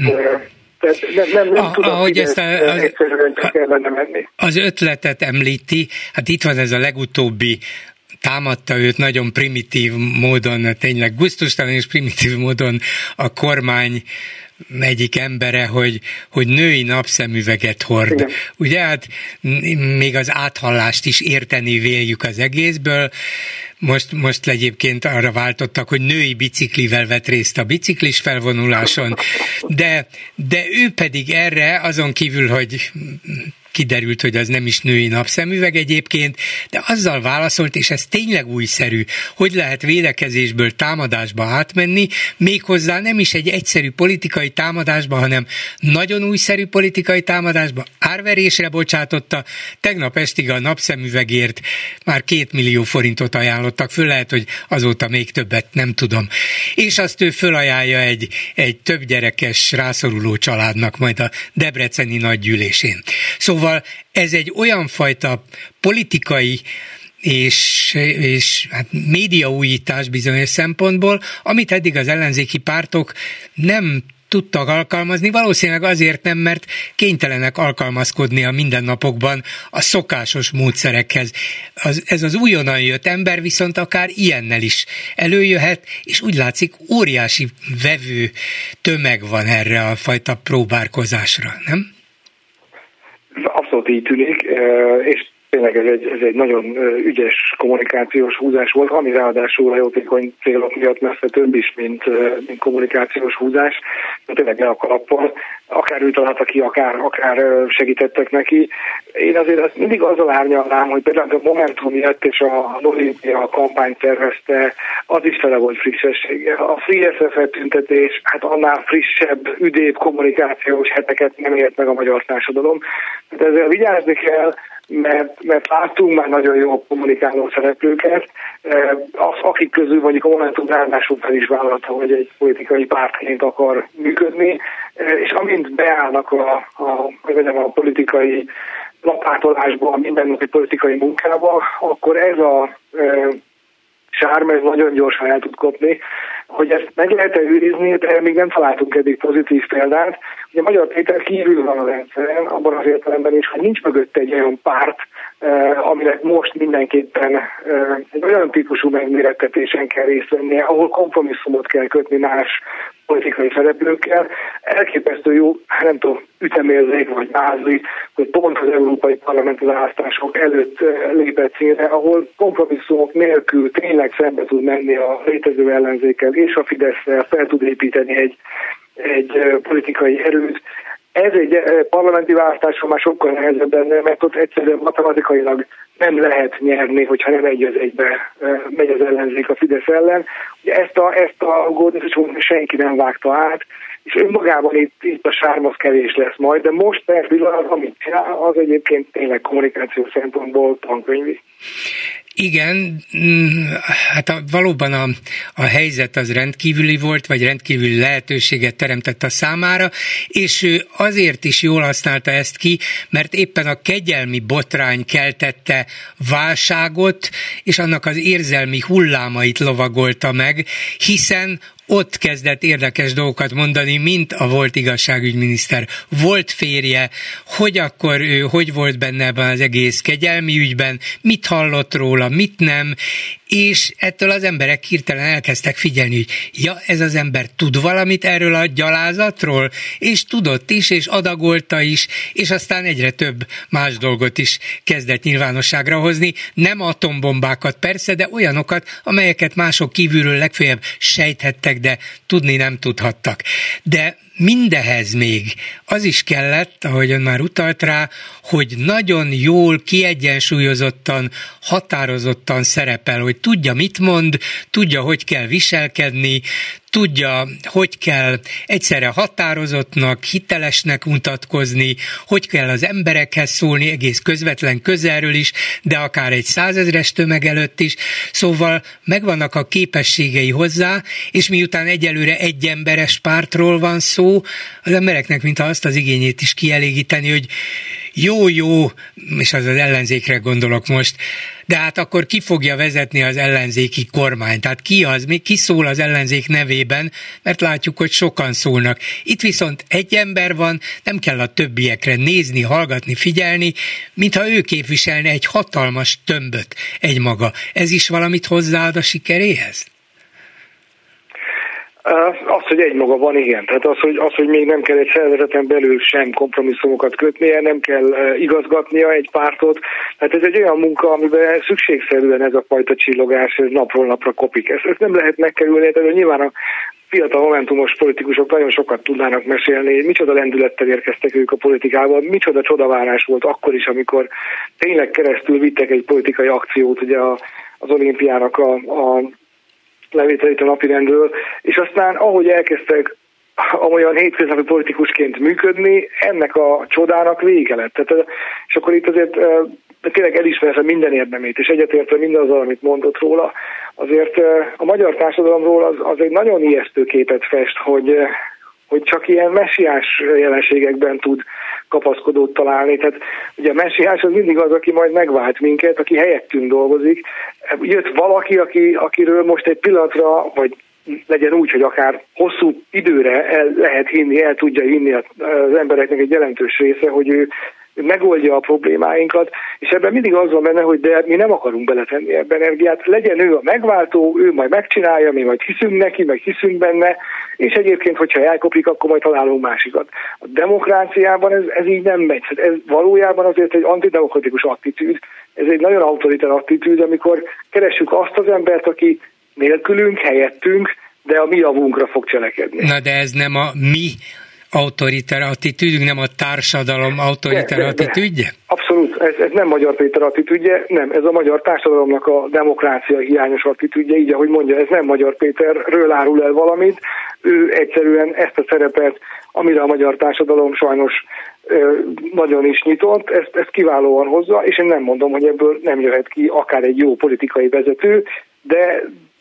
Nem tudom, hogy ezt egyszerűen csak kellene menni. Az ötletet említi, hát itt van ez a legutóbbi, támadta őt nagyon primitív módon, tényleg gusztustalan és primitív módon a kormány egyik embere, hogy női napszemüveget hord. Igen. Ugye hát még az áthallást is érteni véljük az egészből. Most egyébként arra váltottak, hogy női biciklivel vett részt a biciklis felvonuláson, de ő pedig erre, azon kívül, hogy kiderült, hogy az nem is női napszemüveg egyébként, de azzal válaszolt, és ez tényleg újszerű, hogy lehet védekezésből támadásba átmenni, méghozzá nem is egy egyszerű politikai támadásba, hanem nagyon újszerű politikai támadásba, árverésre bocsátotta, tegnap estig a napszemüvegért már 2 millió forintot ajánlottak, föl lehet, hogy azóta még többet, nem tudom. És azt ő fölajánlja egy több gyerekes rászoruló családnak majd a debreceni nagygyűlésén. Szóval ez egy olyan fajta politikai és hát médiaújítás bizonyos szempontból, amit eddig az ellenzéki pártok nem tudtak alkalmazni, valószínűleg azért nem, mert kénytelenek alkalmazkodni a mindennapokban a szokásos módszerekhez. Ez az újonnan jött ember viszont akár ilyennel is előjöhet, és úgy látszik óriási vevő tömeg van erre a fajta próbálkozásra, nem? Abszolút így tűnik, és tényleg ez egy nagyon ügyes kommunikációs húzás volt, ami ráadásul a jótékony célok miatt messze több is, mint kommunikációs húzás, de tényleg le a kalappal, akár ő találta ki, akár segítettek neki. Én azért mindig azzal árnyalnám, hogy például a Momentum jött, és a Olimpia a kampányt tervezte, az is tele volt frissességgel. A Free SF tüntetés, hát annál frissebb, üdébb kommunikációs heteket nem élt meg a magyar társadalom. De ezzel vigyázni kell, mert láttunk már nagyon jó kommunikáló szereplőket, akik közül mondjuk a Momentum ráadásul fel is vállalta, hogy egy politikai pártként akar működni, és amint beállnak a politikai lapátolásba, a mindennapi politikai munkába, akkor ez a sárm, ez nagyon gyorsan el tud kopni, Hogy ezt meg lehet őrizni, de még nem találtunk eddig pozitív példát. Ugye Magyar Péter kívül van a rendszeren, abban az értelemben is, hogy nincs mögött egy olyan párt, aminek most mindenképpen egy olyan típusú megmérettetésen kell részt vennie, ahol kompromisszumot kell kötni más politikai szereplőkkel. Elképesztő jó, nem tudom, ütemérzék vagy mázli, hogy pont az európai parlamenti választások előtt lépett színre, ahol kompromisszumok nélkül tényleg szembe tud menni a létező ellenzékkel és a Fideszsel, fel tud építeni egy politikai erőt. Ez egy parlamenti választáson már sokkal nehezebb lenne, mert ott egyszerűen matematikailag nem lehet nyerni, hogyha nem egy az egybe megy az ellenzék a Fidesz ellen. Ugye ezt a gódot senki nem vágta át, és önmagában itt a sárm az kevés lesz majd, de most per pillanat, amit csinál, az egyébként tényleg kommunikáció szempontból tankönyvi. Igen, hát valóban a helyzet az rendkívüli volt, vagy rendkívüli lehetőséget teremtett a számára, és ő azért is jól használta ezt ki, mert éppen a kegyelmi botrány keltette válságot, és annak az érzelmi hullámait lovagolta meg, hiszen ott kezdett érdekes dolgokat mondani, mint a volt igazságügyminiszter, volt férje, hogy akkor ő hogy volt benne ebben az egész kegyelmi ügyben, mit hallott róla, mit nem, és ettől az emberek hirtelen elkezdtek figyelni, hogy ja, ez az ember tud valamit erről a gyalázatról, és tudott is, és adagolta is, és aztán egyre több más dolgot is kezdett nyilvánosságra hozni, nem atombombákat persze, de olyanokat, amelyeket mások kívülről legfeljebb sejthettek, de tudni nem tudhattak. De mindehez még az is kellett, ahogy ön már utalt rá, hogy nagyon jól, kiegyensúlyozottan, határozottan szerepel, hogy tudja, mit mond, tudja, hogy kell viselkedni, tudja, hogy kell egyszerre határozottnak, hitelesnek mutatkozni, hogy kell az emberekhez szólni egész közvetlen közelről is, de akár egy 100 000-es tömeg előtt is. Szóval megvannak a képességei hozzá, és miután egyelőre egy emberes pártról van szó, az embereknek mintha azt az igényét is kielégíteni, hogy jó, és az ellenzékre gondolok most, de hát akkor ki fogja vezetni az ellenzéki kormányt? Tehát ki szól az ellenzék nevében, mert látjuk, hogy sokan szólnak. Itt viszont egy ember van, nem kell a többiekre nézni, hallgatni, figyelni, mintha ő képviselne egy hatalmas tömböt egymaga. Ez is valamit hozzáad a sikeréhez? Az, hogy egymaga van, igen. Tehát az, hogy még nem kell egy szervezeten belül sem kompromisszumokat kötnie, nem kell igazgatnia egy pártot. Tehát ez egy olyan munka, amiben szükségszerűen ez a fajta csillogás, ez napról napra kopik. Ezt nem lehet megkerülni, tehát nyilván a fiatal momentumos politikusok nagyon sokat tudnának mesélni, micsoda lendülettel érkeztek ők a politikába, micsoda csodavárás volt akkor is, amikor tényleg keresztül vittek egy politikai akciót, ugye az olimpiának a levételét a napirendről, és aztán ahogy elkezdtek olyan hétköznapi politikusként működni, ennek a csodának vége lett. Tehát, és akkor itt azért tényleg elismerve minden érdemét, és egyetértve mindazzal, amit mondott róla, azért a magyar társadalomról az egy nagyon ijesztő képet fest, hogy csak ilyen messiás jelenségekben tud kapaszkodót találni. Tehát ugye a messiás az mindig az, aki majd megvált minket, aki helyettünk dolgozik. Jött valaki, akiről most egy pillanatra, vagy legyen úgy, hogy akár hosszú időre lehet hinni, el tudja hinni az embereknek egy jelentős része, hogy ő megoldja a problémáinkat, és ebben mindig az van benne, hogy de mi nem akarunk beletenni ebben energiát, legyen ő a megváltó, ő majd megcsinálja, mi majd hiszünk neki, meg hiszünk benne, és egyébként, hogyha elkopik, akkor majd találunk másikat. A demokráciában ez így nem megy. Ez valójában azért egy antidemokratikus attitűd, ez egy nagyon autoriter attitűd, amikor keressük azt az embert, aki nélkülünk, helyettünk, de a mi javunkra fog cselekedni. Na de ez nem a mi autoriter attitűdünk, nem a társadalom autoriter attitűdje? Abszolút, ez nem Magyar Péter attitűdje, nem, ez a magyar társadalomnak a demokrácia hiányos attitűdje, így ahogy mondja, ez nem Magyar Péterről árul el valamit, ő egyszerűen ezt a szerepet, amire a magyar társadalom sajnos nagyon is nyitott, ezt kiválóan hozza, és én nem mondom, hogy ebből nem jöhet ki akár egy jó politikai vezető, de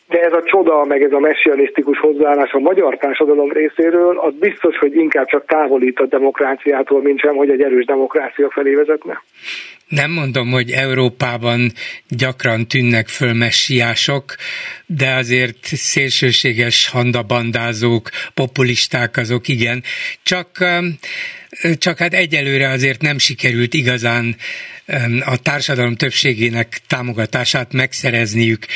de ez a csoda, meg ez a messianisztikus hozzáállás a magyar társadalom részéről, az biztos, hogy inkább csak távolít a demokráciától, mint sem, hogy egy erős demokrácia felé vezetne. Nem mondom, hogy Európában gyakran tűnnek föl messiások, de azért szélsőséges handabandázók, populisták azok igen. Csak hát egyelőre azért nem sikerült igazán a társadalom többségének támogatását megszerezniük.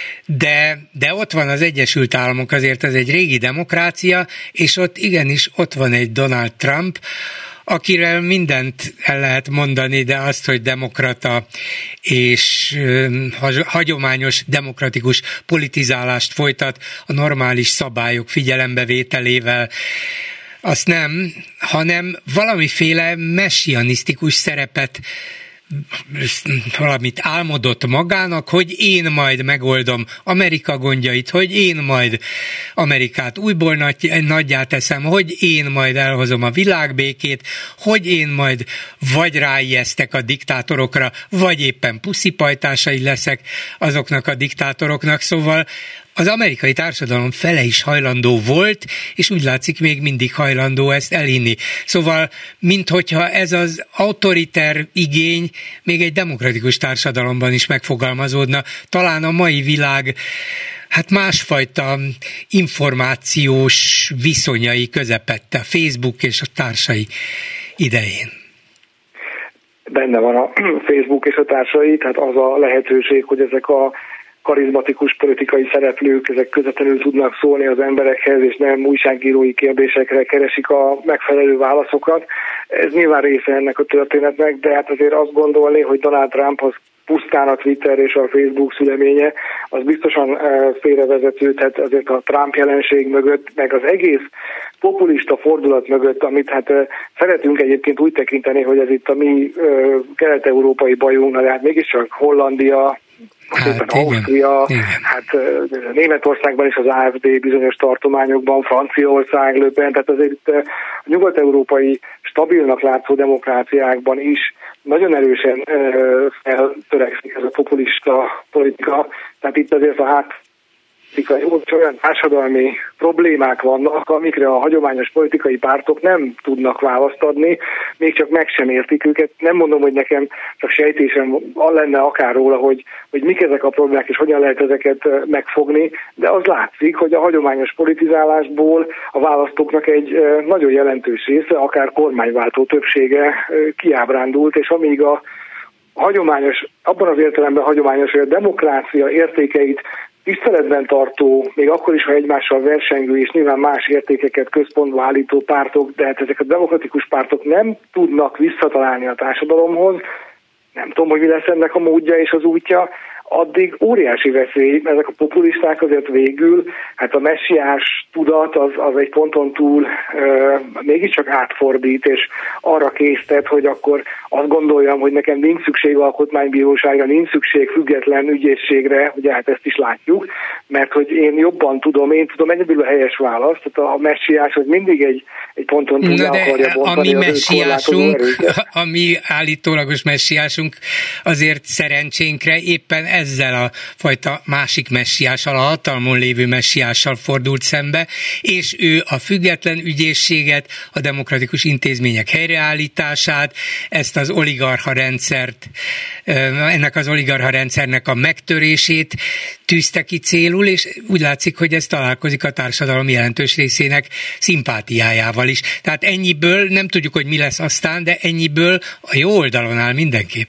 De ott van az Egyesült Államok, azért ez egy régi demokrácia, és ott igenis ott van egy Donald Trump, akiről mindent el lehet mondani, de azt, hogy demokrata és hagyományos demokratikus politizálást folytat a normális szabályok figyelembevételével, azt nem, hanem valamiféle messianisztikus szerepet, valamit álmodott magának, hogy én majd megoldom Amerika gondjait, hogy én majd Amerikát újból nagyjá teszem, hogy én majd elhozom a világbékét, hogy én majd vagy ráijesztek a diktátorokra, vagy éppen puszipajtásai leszek azoknak a diktátoroknak, szóval az amerikai társadalom fele is hajlandó volt, és úgy látszik még mindig hajlandó ezt elhinni. Szóval, minthogyha ez az autoriter igény még egy demokratikus társadalomban is megfogalmazódna, talán a mai világ hát másfajta információs viszonyai közepette, a Facebook és a társai idején. Benne van a Facebook és a társai, tehát az a lehetőség, hogy ezek a karizmatikus politikai szereplők, ezek közvetlenül tudnak szólni az emberekhez, és nem újságírói kérdésekre keresik a megfelelő válaszokat. Ez nyilván része ennek a történetnek, de hát azért azt gondolni, hogy Donald Trump az pusztán a Twitter és a Facebook szüleménye, az biztosan félrevezető, tehát azért a Trump jelenség mögött, meg az egész populista fordulat mögött, amit hát szeretünk egyébként úgy tekinteni, hogy ez itt a mi kelet-európai bajunk, de hát mégiscsak Hollandia, Ausztria, hát Németországban is az AfD bizonyos tartományokban, Franciaország, Le Pen, tehát azért itt a nyugat-európai stabilnak látszó demokráciákban is nagyon erősen feltörekszik ez a populista politika, tehát itt azért a olyan társadalmi problémák vannak, amikre a hagyományos politikai pártok nem tudnak választ adni, még csak meg sem értik őket. Nem mondom, hogy nekem csak sejtésem lenne akár róla, hogy mik ezek a problémák, és hogyan lehet ezeket megfogni, de az látszik, hogy a hagyományos politizálásból a választóknak egy nagyon jelentős része, akár kormányváltó többsége kiábrándult, és amíg a hagyományos, abban az értelemben hagyományos, hogy a demokrácia értékeit tiszteletben tartó, még akkor is, ha egymással versengő és nyilván más értékeket központba állító pártok, de hát ezek a demokratikus pártok nem tudnak visszatalálni a társadalomhoz, nem tudom, hogy mi lesz ennek a módja és az útja, addig óriási veszély, ezek a populisták azért végül, hát a messiás tudat az egy ponton túl mégiscsak átfordít, és arra késztet, hogy akkor azt gondoljam, hogy nekem nincs szükség alkotmánybíróságra, nincs szükség független ügyészségre, ugye hát ezt is látjuk, mert hogy én jobban tudom egyedül a helyes választ, tehát a messiás az mindig egy ponton túl akarja bontani az ő korlátozó erőket. A mi állítólagos messiásunk azért szerencsénkre éppen ezzel a fajta másik messiással, a hatalmon lévő messiással fordult szembe, és ő a független ügyészséget, a demokratikus intézmények helyreállítását, ezt az oligarcha rendszert, ennek az oligarcha rendszernek a megtörését tűzte ki célul, és úgy látszik, hogy ez találkozik a társadalom jelentős részének szimpátiájával is. Tehát ennyiből, nem tudjuk, hogy mi lesz aztán, de ennyiből a jó oldalon áll mindenképp.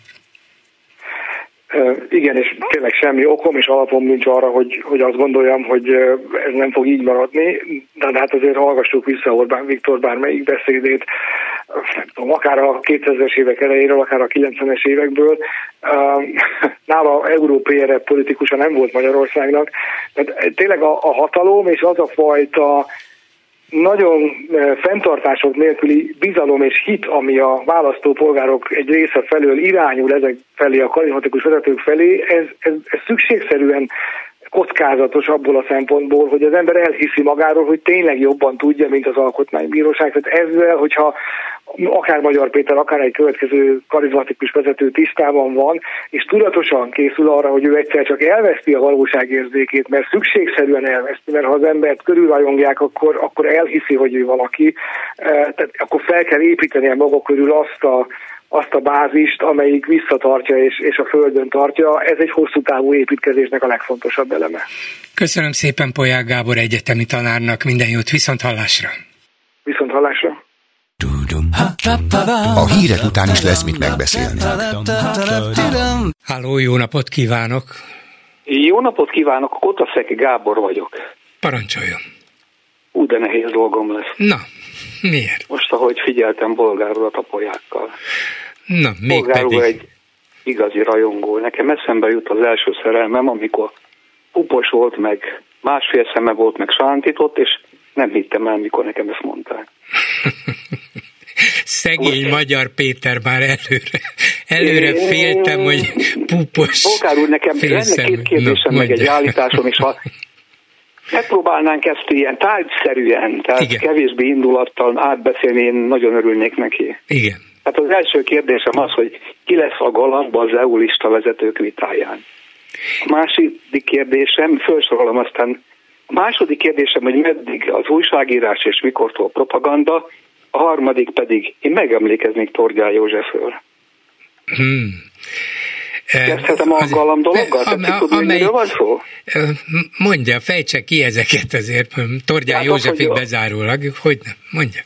Igen, és tényleg semmi okom és alapom nincs arra, hogy azt gondoljam, hogy ez nem fog így maradni, de hát azért hallgassuk vissza Orbán Viktor bármelyik beszédét, nem tudom, akár a 2000-es évek elejéről, akár a 90-es évekből. Nála európai politikusa nem volt Magyarországnak. Tehát tényleg a hatalom és az a fajta nagyon fenntartások nélküli bizalom és hit, ami a választópolgárok egy része felől irányul ezek felé, a karizmatikus vezetők felé, ez szükségszerűen kockázatos abból a szempontból, hogy az ember elhiszi magáról, hogy tényleg jobban tudja, mint az alkotmánybíróság. Tehát ezzel, hogyha akár Magyar Péter, akár egy következő karizmatikus vezető tisztában van, és tudatosan készül arra, hogy ő egyszer csak elveszti a valóságérzékét, mert szükségszerűen elveszti, mert ha az embert körülrajongják, akkor elhiszi, hogy ő valaki, tehát akkor fel kell építenie maga körül azt a bázist, amelyik visszatartja és a földön tartja. Ez egy hosszú távú építkezésnek a legfontosabb eleme. Köszönöm szépen Polyák Gábor egyetemi tanárnak, minden jót, viszonthallásra! Viszonthallásra! A hírek után is lesz mit megbeszélni. Háló, jó napot kívánok! Jó napot kívánok, Kotaszeki Gábor vagyok. Parancsoljon! De nehéz dolgom lesz. Na, miért? Most, ahogy figyeltem Bolgár urat a Polyákkal. Na, még Bolgár pedig. úr egy igazi rajongó. Nekem eszembe jut az első szerelmem, amikor pupos volt, meg másfél szeme volt, meg sántított, és nem hittem el, mikor nekem ezt mondták. Szegény Magyar Péter, már előre féltem, hogy pupos. Bolgár úr, nekem lenne két kérdésem, meg egy állításom, és ha megpróbálnánk ezt ilyen tárgyszerűen, tehát igen, kevésbé indulattal átbeszélni, én nagyon örülnék neki. Igen. Hát az első kérdésem az, hogy ki lesz a galamba az EU lista vezetők vitáján. A második kérdésem, felsorolom aztán, a második kérdésem, hogy meddig az újságírás és mikortól propaganda, a harmadik pedig, én megemlékeznék Tordján Józsefről. Kezdhetem a galamb dologgal? Tetszik tudni, hogy miről van szó? Mondja, fejtse ki ezeket azért, Tordján Józsefig bezárólag, hogy nem, mondja.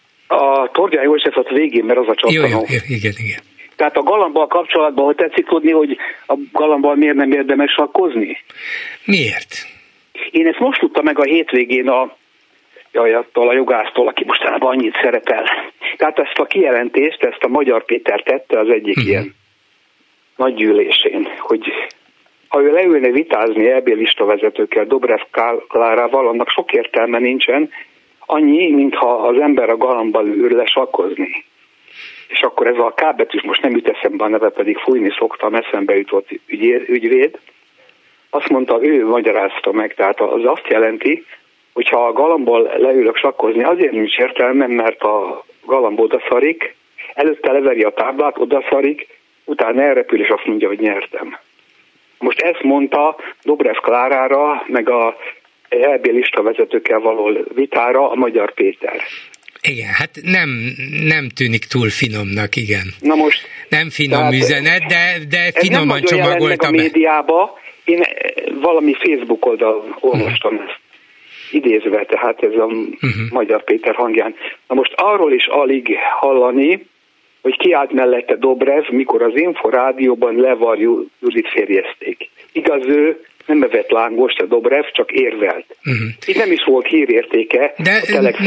A Tordján József az végén, mert az a csattanó. Jó, igen. Tehát a galambbal kapcsolatban, hogy tetszik tudni, hogy a galambbal miért nem érdemes sakkozni? Miért? Én ezt most tudtam meg a hétvégén attól a jogásztól, aki mostanában annyit szerepel. Tehát ezt a kijelentést, ezt a Magyar Péter tette az egyik ilyen nagy gyűlésén, hogy ha ő leülne vitázni EB listavezetőkkel, Dobrev Klárával, annak sok értelme nincsen, annyi, mintha az ember a galambbal ül lesakkozni. És akkor ez a K betűs, most nem jut eszembe a neve, pedig fújni szoktam, eszembe jutott ügyvéd, azt mondta, ő magyarázta meg, tehát az azt jelenti, hogy ha a galambbal leülök sakkozni, azért nincs értelme, mert a galamb odaszarik, előtte leveri a táblát, odaszarik, utána elrepül, és azt mondja, hogy nyertem. Most ezt mondta Dobrev Klárára, meg a EB listavezetőkkel való vitára a Magyar Péter. Igen, hát nem tűnik túl finomnak, igen. Na most... Nem finom üzenet, de finoman csomagolta be. A médiába, én valami Facebook oldal olvastam ezt idézve, tehát ez a Magyar Péter hangján. Na most arról is alig hallani, hogy kiállt mellette Dobrev, mikor az Inforádióban Levar Judit férjezték. Igaz, ő nem bevett lángost, a Dobrev csak érvelt. Így nem is volt hírértéke. De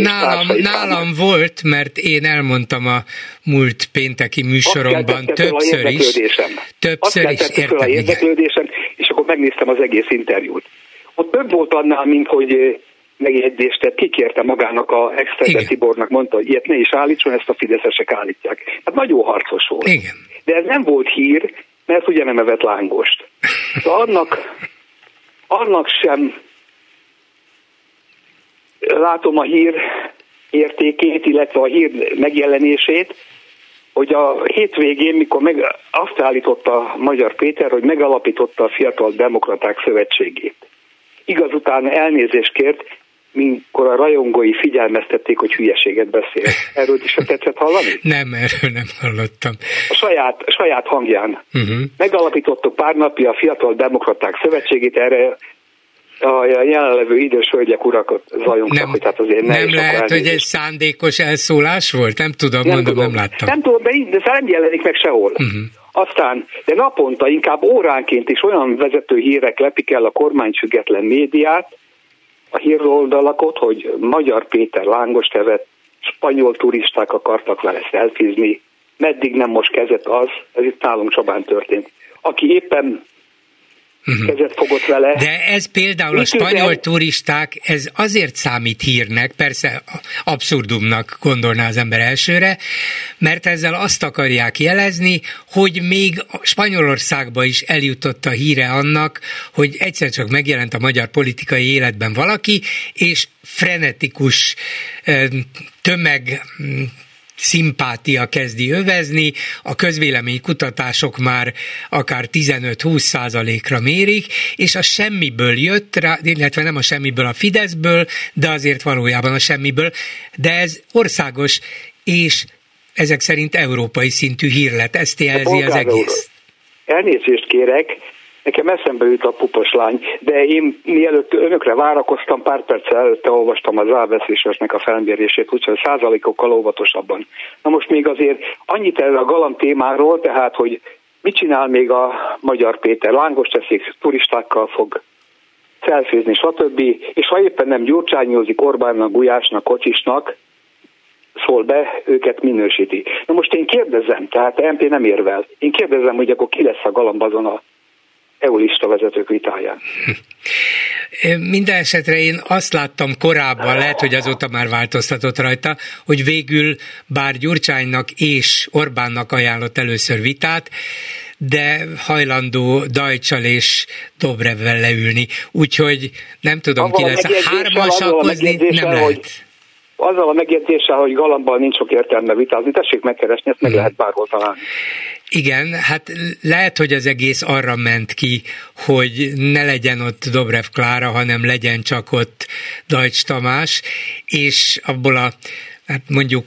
nálam volt, mert én elmondtam a múlt pénteki műsoromban többször is. Föl a érdeklődésem, és akkor megnéztem az egész interjút. Ott több volt annál, mint hogy megjegyzést tett, kikérte magának a Exterde Tibornak, mondta, hogy ilyet ne is állítson, ezt a fideszesek állítják. Hát nagyon harcos volt. Igen. De ez nem volt hír, mert ugye nem evett lángost. Szóval annak sem látom a hír értékét, illetve a hír megjelenését, hogy a hétvégén, mikor azt állította Magyar Péter, hogy megalapította a Fiatal Demokraták Szövetségét. Igaz, utána elnézést kért, mikor a rajongói figyelmeztették, hogy hülyeséget beszél. Erről is tetszett hallani? Nem, erről nem hallottam. A saját hangján. Megalapítottuk pár napja a Fiatal Demokraták Szövetségét, erre a jelenlevő idős hölgyek urakat zajongtak, hogy hát azért nem lehet, hogy ez szándékos elszólás volt? Nem tudom, nem láttam. Nem tudom, de nem jelenik meg sehol. Aztán, de naponta, inkább óránként is olyan vezető hírek lepik el a kormányfüggetlen médiát, a híroldalakot, hogy Magyar Péter lángost evett, spanyol turisták akartak vele szelfizni, meddig nem most kezet az, ez itt nálunk Csabán történt. Aki éppen kezet fogott vele. De ez például a spanyol turisták, ez azért számít hírnek, persze abszurdumnak gondolná az ember elsőre, mert ezzel azt akarják jelezni, hogy még Spanyolországba is eljutott a híre annak, hogy egyszer csak megjelent a magyar politikai életben valaki, és frenetikus szimpátia kezdi övezni, a közvéleménykutatások már akár 15-20%-ra mérik, és a semmiből jött rá, illetve nem a semmiből, a Fideszből, de azért valójában a semmiből, de ez országos és ezek szerint európai szintű hírlet, ezt jelzi az egész. Elnézést kérek, nekem eszembe jut a puposlány, de én mielőtt önökre várakoztam, pár perccel előtte olvastam az árveszésesnek a felmérését, úgyhogy százalékokkal óvatosabban. Na most még azért annyit erre a galamb témáról, tehát, hogy mit csinál még a Magyar Péter? Lángos teszik, turistákkal fog szelfézni, stb. És ha éppen nem gyurcsányozik Orbánnak, Gulyásnak, Kocsisnak, szól be, őket minősíti. Na most én kérdezem, tehát a MP nem érvel, én kérdezem, hogy akkor ki lesz a galamb azon a EU lista vezetők vitáján. Minden esetre én azt láttam korábban, lehet, hogy azóta már változtatott rajta, hogy végül bár Gyurcsánynak és Orbánnak ajánlott először vitát, de hajlandó Deutschal és Dobrevvel leülni. Úgyhogy nem tudom, ki lesz. Hármasakozni nem lehet. Azzal a megjegyzéssel, hogy galambbal nincs sok értelme vitázni, tessék megkeresni, ezt meg lehet bárhol találni. Igen, hát lehet, hogy az egész arra ment ki, hogy ne legyen ott Dobrev Klára, hanem legyen csak ott Deutsch Tamás, és abból a hát mondjuk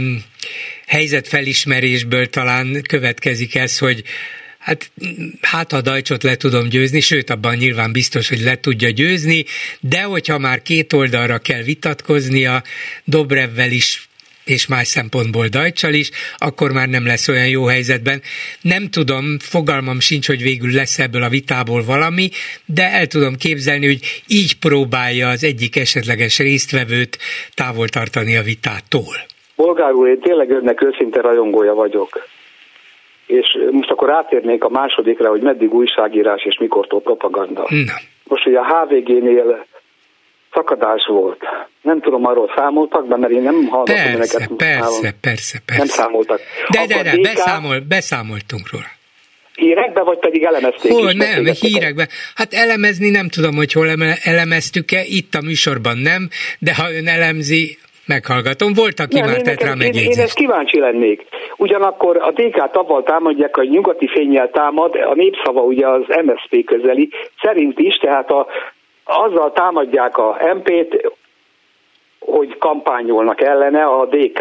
helyzetfelismerésből talán következik ez, hogy hát a Deutschot le tudom győzni, sőt abban nyilván biztos, hogy le tudja győzni, de hogyha már két oldalra kell vitatkoznia Dobrevvel is, és más szempontból Deutschal is, akkor már nem lesz olyan jó helyzetben. Nem tudom, fogalmam sincs, hogy végül lesz ebből a vitából valami, de el tudom képzelni, hogy így próbálja az egyik esetleges résztvevőt távol tartani a vitától. Bolgár úr, én tényleg önnek őszinte rajongója vagyok. És most akkor átérnék a másodikra, hogy meddig újságírás és mikortól propaganda. Na. Most ugye a HVG-nél szakadás volt. Nem tudom, arról számoltak, de mert én nem hallottam önöket. Persze. Nem számoltak. De, beszámoltunk róla. Hírekbe, vagy pedig elemezték? Hol nem, hírekbe. Hát elemezni nem tudom, hogy hol elemeztük-e, itt a műsorban nem, de ha ön elemzi, meghallgatom. Volt, aki már tett rá megjegyzést. Én ezt kíváncsi lennék. Ugyanakkor a DK-t avval támadják, hogy nyugati fénnyel támad, a népszava ugye az MSZP közeli, szerint is, tehát azzal támadják a MP-t, hogy kampányolnak ellene a DK.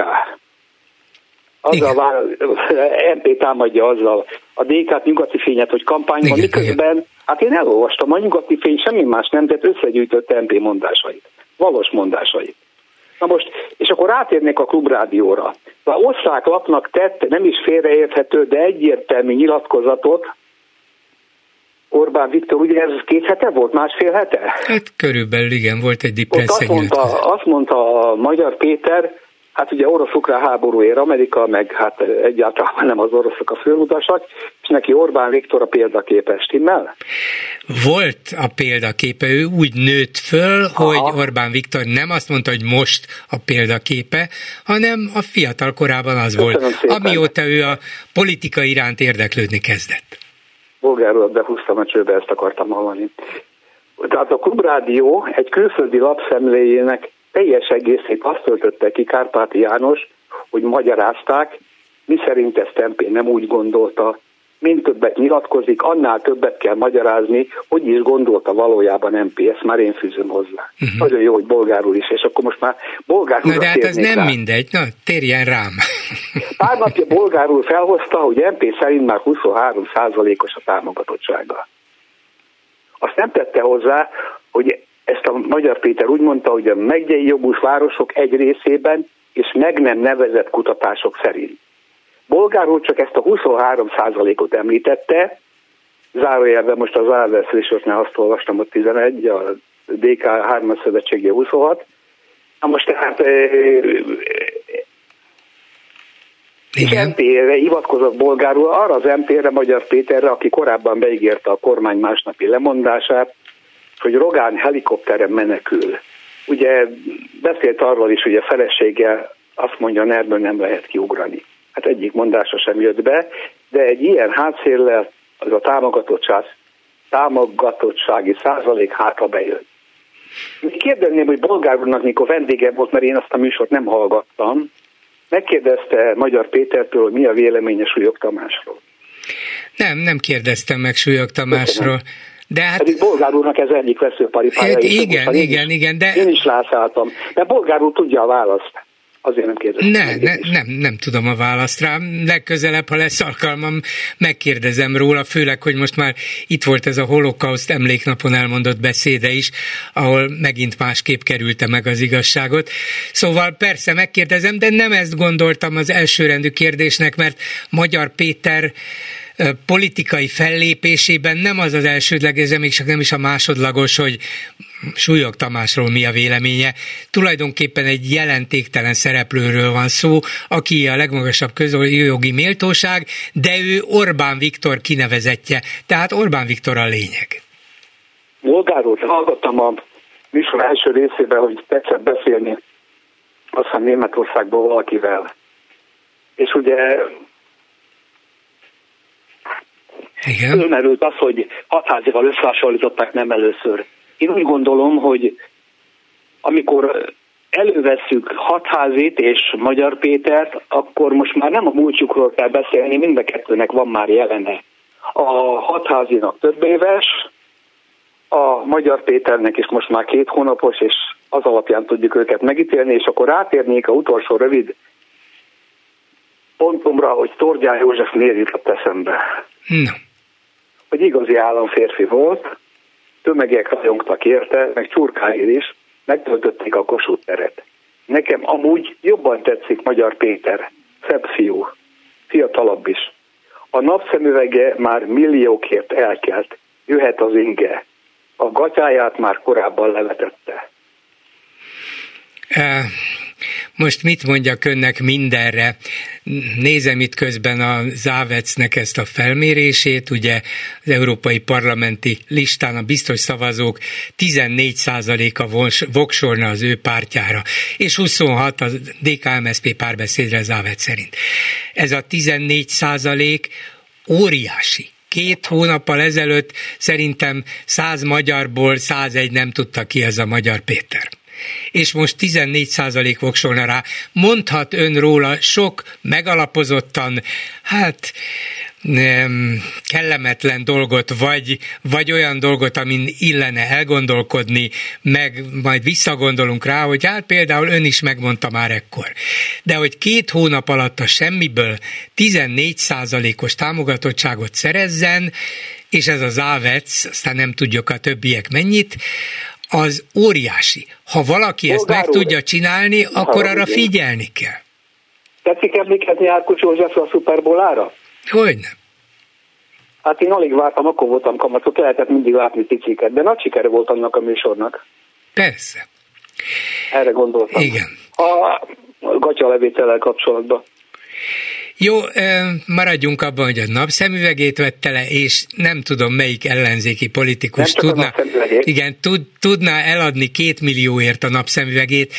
MP támadja azzal a DK-t, nyugati fényet, hogy kampányol, miközben, hát én elolvastam, a nyugati fény semmi más nem tett, összegyűjtött MP mondásait, valós mondásait. Na most, és akkor rátérnék a Klubrádióra. A osztrák lapnak tett, nem is félreérthető, de egyértelmű nyilatkozatot Orbán Viktor, ugye ez 2 hete volt, másfél hete? Hát körülbelül igen, volt egy depresszió nyilatkozat. Azt mondta a Magyar Péter, hát ugye orosz-ukrán háború ér Amerika, meg hát egyáltalán nem az oroszok a főutasak, és neki Orbán Viktor a példaképe, stimmel? Volt a példaképe, ő úgy nőtt föl, hogy Orbán Viktor nem azt mondta, hogy most a példaképe, hanem a fiatal korában az volt, amióta ő a politika iránt érdeklődni kezdett. Bolgárul behúztam a csőbe, ezt akartam hallani. Tehát a Klubrádió egy külföldi lapszemléjének teljes egészét azt töltötte ki Kárpáti János, hogy magyarázták, miszerint ezt MP nem úgy gondolta, mint többet nyilatkozik, annál többet kell magyarázni, hogy is gondolta valójában MP, ezt már én fűzöm hozzá. Nagyon jó, hogy bolgárul is, és akkor most már bolgárul. Na de hát ez nem rá. Mindegy, na térjen rám. Pár napja bolgárul felhozta, hogy MP szerint már 23%-os a támogatottsága. Azt nem tette hozzá, hogy ezt a Magyar Péter úgy mondta, hogy a megyei jogús városok egy részében és meg nem nevezett kutatások szerint. Bolgárul csak ezt a 23%-ot említette, zárójelben most az Árveszésosnál azt olvastam, hogy 11, a DK 3 szövetségi 26. Na most tehát MP-re hivatkozott bolgárul, arra az MP-re, Magyar Péterre, aki korábban beígérte a kormány másnapi lemondását, hogy Rogán helikopteren menekül. Ugye beszélt arról is, hogy a felesége azt mondja, ebből nem lehet kiugrani. Hát egyik mondása sem jött be, de egy ilyen hátszéllel az a támogatottsági százalék hátra bejön. Kérdezném, hogy bolgár úrnak, mikor vendége volt, mert én azt a műsort nem hallgattam, megkérdezte Magyar Pétertől, hogy mi a véleménye Súlyog Tamásról? Nem kérdeztem meg Súlyog Tamásról. De hát... Pedig Bolgár úrnak ez egyik veszőparipája. Hát igen, de... Én is lászáltam. De Bolgár úr tudja a választ. Azért nem kérdeztem. Nem tudom a választ rá. Legközelebb, ha lesz alkalmam, megkérdezem róla, főleg, hogy most már itt volt ez a holokauszt emléknapon elmondott beszéde is, ahol megint másképp kerülte meg az igazságot. Szóval persze megkérdezem, de nem ezt gondoltam az elsőrendű kérdésnek, mert Magyar Péter politikai fellépésében nem az az elsődleges, de még csak nem is a másodlagos, hogy Súlyog Tamásról mi a véleménye. Tulajdonképpen egy jelentéktelen szereplőről van szó, aki a legmagasabb közjogi méltóság, de ő Orbán Viktor kinevezettje. Tehát Orbán Viktor a lényeg. Bolgár úr, hallgattam a műsor első részében, hogy tetszett beszélni aztán Németországból valakivel. És ugye fölmerült az, hogy Hatházival összehasonlították nem először. Én úgy gondolom, hogy amikor elővesszük Hatházit és Magyar Pétert, akkor most már nem a múltjukról kell beszélni, mind a kettőnek van már jelene. A Hatházinak több éves, a Magyar Péternek is most már 2 hónapos, és az alapján tudjuk őket megítélni, és akkor rátérnék a utolsó rövid pontomra, hogy Tordján József miért jutott eszembe. No. Hogy igazi államférfi volt, tömegek rajongtak érte, meg Csurkáért is, megtöltötték a Kossuth teret. Nekem amúgy jobban tetszik Magyar Péter, szebb fiú, fiatalabb is. A napszemüvege már milliókért elkelt, jöhet az inge. A gatyáját már korábban levetette. Most mit mondjak önnek mindenre? Nézem itt közben a Závecnek ezt a felmérését, ugye az európai parlamenti listán a biztos szavazók 14%-a voksolna az ő pártjára, és 26% a DK-MSZP párbeszédre Závec szerint. Ez a 14% óriási. 2 hónappal ezelőtt szerintem 100 magyarból 101 nem tudta ki ez a Magyar Péter. És most 14% voksolna rá. Mondhat ön róla sok megalapozottan, kellemetlen dolgot, vagy olyan dolgot, amin illene elgondolkodni, meg majd visszagondolunk rá, hogy például ön is megmondta már ekkor. De hogy 2 hónap alatt a semmiből 14%-os támogatottságot szerezzen, és ez az Závec, aztán nem tudjuk a többiek mennyit, az óriási. Ha valaki ezt meg tudja csinálni, akkor arra figyelni kell. Tetszik emlékezni Ákos Józsefre a szuperbólára? Hogyne. Hát én alig vártam, akkor voltam kamatot, lehetett mindig látni piciket, de nagy sikere volt annak a műsornak. Persze. Erre gondoltam. Igen. A gatyalevétellel kapcsolatban. Jó, maradjunk abban, hogy a napszemüvegét vette le, és nem tudom, melyik ellenzéki politikus tudná eladni 2 millióért a napszemüvegét.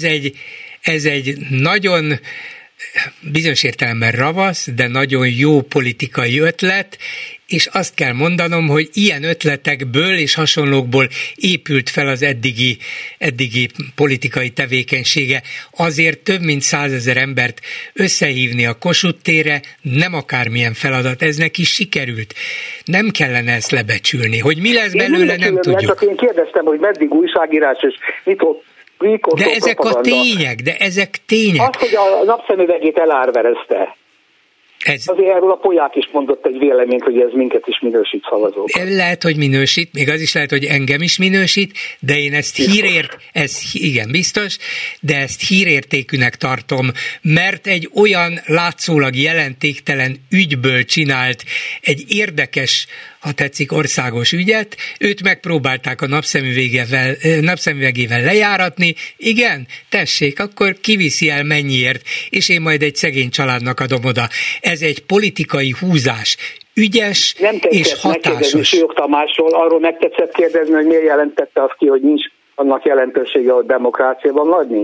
Ez egy nagyon bizonyos értelemben ravasz, de nagyon jó politikai ötlet, és azt kell mondanom, hogy ilyen ötletekből és hasonlókból épült fel az eddigi politikai tevékenysége. Azért több mint 100 000 embert összehívni a Kossuth térre nem akármilyen feladat, ez neki sikerült. Nem kellene ezt lebecsülni. Hogy mi lesz belőle, nem tudjuk. Csak én kérdeztem, hogy meddig újságírás, és mit ott. De ezek a tények, Az, hogy a napszemüvegét elárverezte. Azért erről a Polyák is mondott egy véleményt, hogy ez minket is minősít szavazókat. Lehet, hogy minősít, még az is lehet, hogy engem is minősít, de én ezt igen, biztos, de ezt hírértékűnek tartom, mert egy olyan látszólag jelentéktelen ügyből csinált egy érdekes, ha tetszik, országos ügyet, őt megpróbálták a napszemüvegével lejáratni, igen, tessék, akkor kiviszi el mennyiért, és én majd egy szegény családnak adom oda. Ez egy politikai húzás, ügyes és hatásos. Súlyog Tamásról, arról megtetszett kérdezni, hogy miért jelentette azt ki, hogy nincs annak jelentősége a demokráciában, vagy nincs?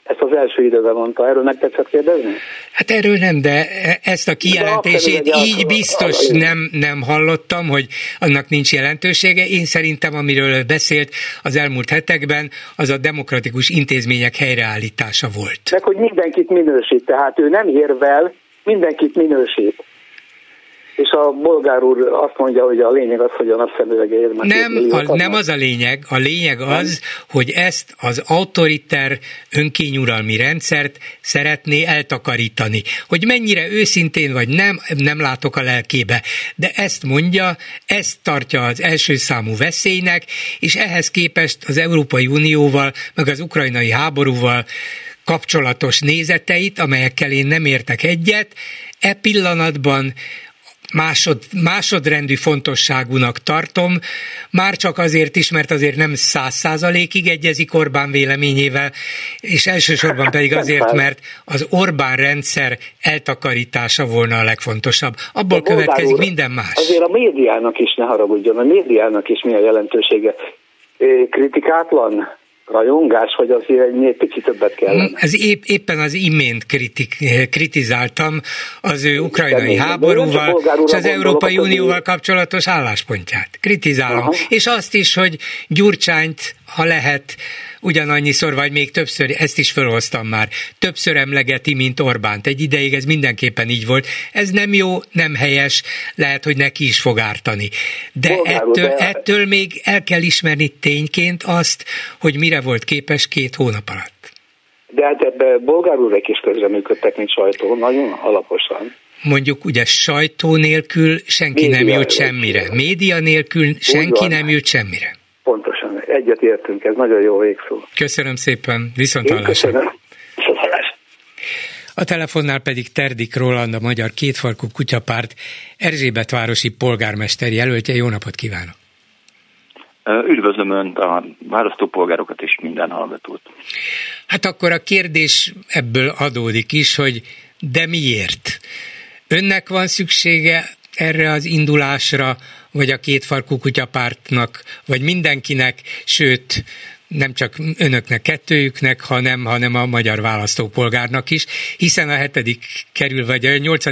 Ezt az első időben mondta. Erről meg tetszett kérdezni? Hát erről nem, de ezt a kijelentését így biztos nem hallottam, hogy annak nincs jelentősége. Én szerintem, amiről beszélt az elmúlt hetekben, az a demokratikus intézmények helyreállítása volt. Meg hogy mindenkit minősít, tehát ő nem érvel, mindenkit minősít. És a bolgár úr azt mondja, hogy a lényeg az, hogy a napszemüvege ér. Nem az a lényeg az, hogy ezt az autoriter önkényuralmi rendszert szeretné eltakarítani. Hogy mennyire őszintén vagy nem látok a lelkébe, de ezt mondja, ezt tartja az első számú veszélynek, és ehhez képest az Európai Unióval, meg az ukrajnai háborúval kapcsolatos nézeteit, amelyekkel én nem értek egyet, pillanatban másodrendű fontosságúnak tartom, már csak azért is, mert azért nem 100%-ig egyezik Orbán véleményével, és elsősorban pedig azért, mert az Orbán rendszer eltakarítása volna a legfontosabb. Abból következik minden más. Azért a médiának is, ne haragudjon, a médiának is mi a jelentősége? Kritikátlan? Rajongás, vagy azért egy picit többet kellene? Ez éppen az imént kritizáltam az ő ukrajnai háborúval és az Európai Unióval kapcsolatos álláspontját. Kritizálom. Aha. És azt is, hogy Gyurcsányt, ha lehet, ugyanannyiszor, vagy még többször, ezt is felhoztam már, többször emlegeti, mint Orbánt. Egy ideig ez mindenképpen így volt. Ez nem jó, nem helyes, lehet, hogy neki is fog ártani. De ettől még el kell ismerni tényként azt, hogy mire volt képes 2 hónap alatt. De hát ebben bolgár úrek is közreműködtek, mint sajtó, nagyon alaposan. Mondjuk ugye sajtó nélkül senki nem jut semmire. Média nélkül senki nem jut semmire. Pontosan, egyet értünk, ez nagyon jó végszó. Köszönöm szépen, viszonthallásra. Viszonthallásra. A telefonnál pedig Terdik Roland, a Magyar Kétfarkú Kutyapárt Erzsébetvárosi polgármester jelöltje. Jó napot kívánok! Üdvözlöm Önt, a választópolgárokat és minden hallgatót. Hát akkor a kérdés ebből adódik is, hogy de miért? Önnek van szüksége erre az indulásra, vagy a Kétfarkú Kutyapártnak, vagy mindenkinek, sőt, nem csak önöknek, kettőjüknek, hanem a magyar választópolgárnak is, hiszen a 7. kerül, vagy a 8.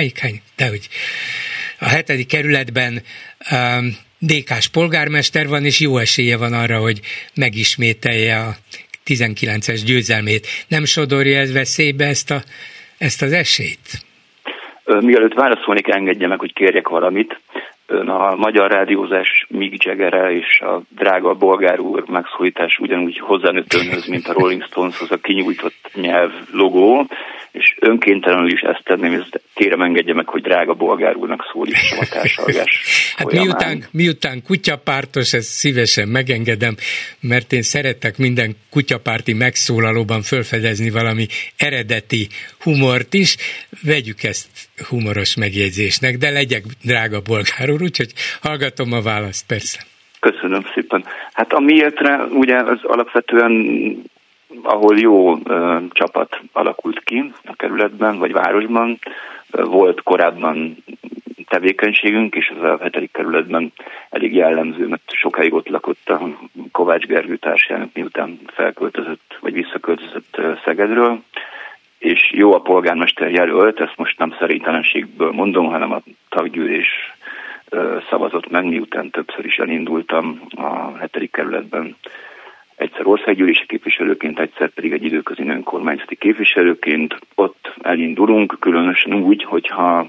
a 7. kerületben DK-s polgármester van, és jó esélye van arra, hogy megismételje a 19-es győzelmét. Nem sodorja ez veszélybe ezt az esélyt? Mielőtt válaszolnék, engedje meg, hogy kérjek valamit. Ön a magyar rádiózás Mick Jaggere és a drága bolgár úr megszólítás ugyanúgy hozzánőtt önhöz, mint a Rolling Stoneshoz a kinyújtott nyelv logó, és önkéntelenül is ezt tenném, és kérem engedje meg, hogy drága bolgár úrnak szólítsam a társalgás. Hát miután kutyapártos, ezt szívesen megengedem, mert én szeretek minden kutyapárti megszólalóban felfedezni valami eredeti humort is, vegyük ezt humoros megjegyzésnek, de legyek drága bolgár úr, úgyhogy hallgatom a választ, persze. Köszönöm szépen. Hát a miértre ugye az alapvetően, ahol jó csapat alakult ki a kerületben vagy városban, volt korábban tevékenységünk, és az a 7. kerületben elég jellemző, mert sokáig ott lakott a Kovács Gergő társának, miután felköltözött, vagy visszaköltözött Szegedről, és jó a polgármester jelölt, ezt most nem szerénytelenségből mondom, hanem a taggyűlés szavazott meg, miután többször is elindultam a 7. kerületben, egyszer országgyűlési képviselőként, egyszer pedig egy időközi önkormányzati képviselőként. Ott elindulunk, különösen úgy, hogyha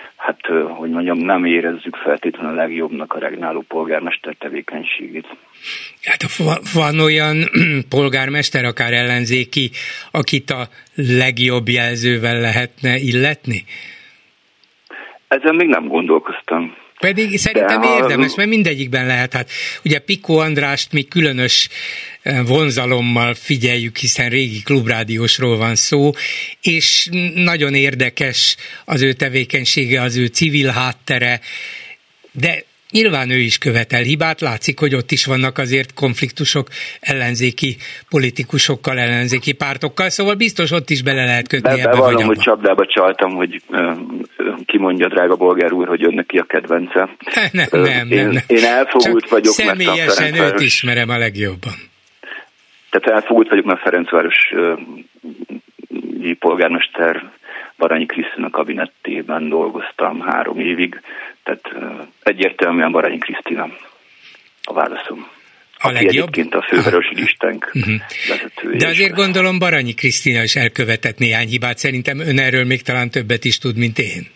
nem érezzük feltétlenül a legjobbnak a regnáló polgármester tevékenységét. Hát van olyan polgármester, akár ellenzéki, akit a legjobb jelzővel lehetne illetni? Ezen még nem gondolkoztam. Pedig szerintem érdemes, mert mindegyikben lehet. Hát ugye Picó Andrást mi különös vonzalommal figyeljük, hiszen régi klubrádiósról van szó, és nagyon érdekes az ő tevékenysége, az ő civil háttere, de nyilván ő is követel hibát, látszik, hogy ott is vannak azért konfliktusok ellenzéki politikusokkal, ellenzéki pártokkal, szóval biztos ott is bele lehet kötni ebbe vagy abba. Hogy csapdába csaltam, hogy kimondja, drága bolgár úr, hogy önnek ki a kedvence. Nem. Én elfogult csak vagyok. Személyesen őt ismerem a legjobban. Tehát elfogult vagyok, mert Ferencvárosi polgármester Baranyi Krisztina kabinettében dolgoztam 3 évig, tehát egyértelműen Baranyi Krisztina a válaszom. A legjobb? Egyébként a fővárosi listánk vezetője. De azért gondolom Baranyi Krisztina is elkövetett néhány hibát, szerintem ön erről még talán többet is tud, mint én.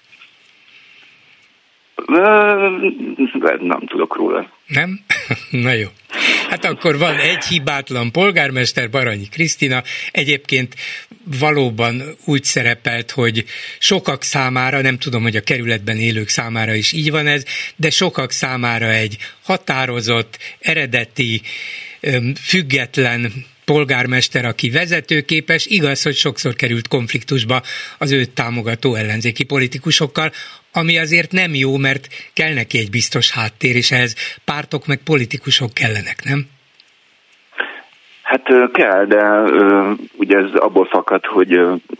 Nem tudok róla. Nem? Na jó. Hát akkor van egy hibátlan polgármester, Baranyi Krisztina. Egyébként valóban úgy szerepelt, hogy sokak számára, nem tudom, hogy a kerületben élők számára is így van ez, de sokak számára egy határozott, eredeti, független polgármester, aki vezetőképes, igaz, hogy sokszor került konfliktusba az őt támogató ellenzéki politikusokkal, ami azért nem jó, mert kell neki egy biztos háttér, és ehhez pártok meg politikusok kellenek, nem? Hát kell, de ugye ez abból fakad, hogy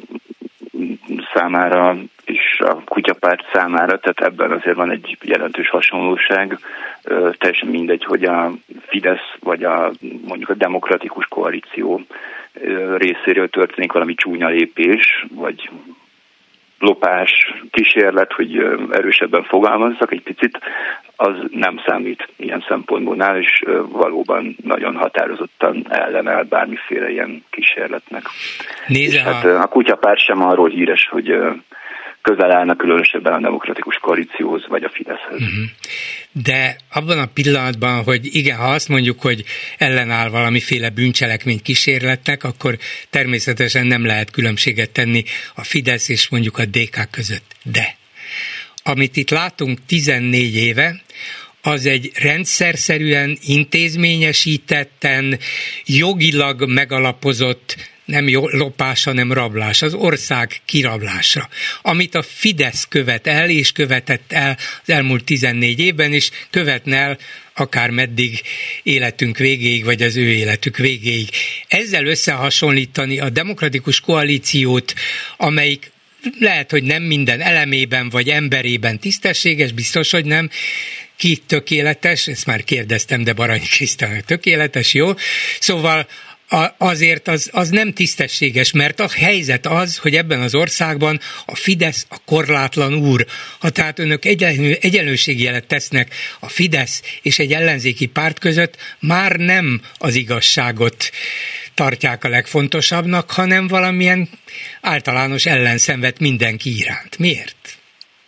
számára és a kutyapárt számára, tehát ebben azért van egy jelentős hasonlóság. Teljesen mindegy, hogy a Fidesz vagy mondjuk a demokratikus koalíció részéről történik valami csúnya lépés, vagy lopás, kísérlet, hogy erősebben fogalmazzak egy picit, az nem számít ilyen szempontból, és valóban nagyon határozottan ellenáll bármiféle ilyen kísérletnek. Nézze, hát a kutyapárt sem arról híres, hogy közel állnak különösebben a demokratikus koalícióhoz, vagy a Fideszhez. De abban a pillanatban, hogy igen, ha azt mondjuk, hogy ellenáll valamiféle bűncselekmény kísérletnek, akkor természetesen nem lehet különbséget tenni a Fidesz és mondjuk a DK között. De amit itt látunk 14 éve, az egy rendszerszerűen, intézményesítetten, jogilag megalapozott, nem lopás, hanem rablás, az ország kirablása, amit a Fidesz követ el, és követett el az elmúlt 14 évben, és követne el akár meddig életünk végéig, vagy az ő életük végéig. Ezzel összehasonlítani a demokratikus koalíciót, amelyik lehet, hogy nem minden elemében vagy emberében tisztességes, biztos, hogy nem, ki tökéletes, ezt már kérdeztem, de Baranyi Krisztina tökéletes, jó? Szóval azért az nem tisztességes, mert a helyzet az, hogy ebben az országban a Fidesz a korlátlan úr. Ha tehát önök egyenlőségjelet tesznek a Fidesz és egy ellenzéki párt között, már nem az igazságot tartják a legfontosabbnak, hanem valamilyen általános ellenszenvet mindenki iránt. Miért?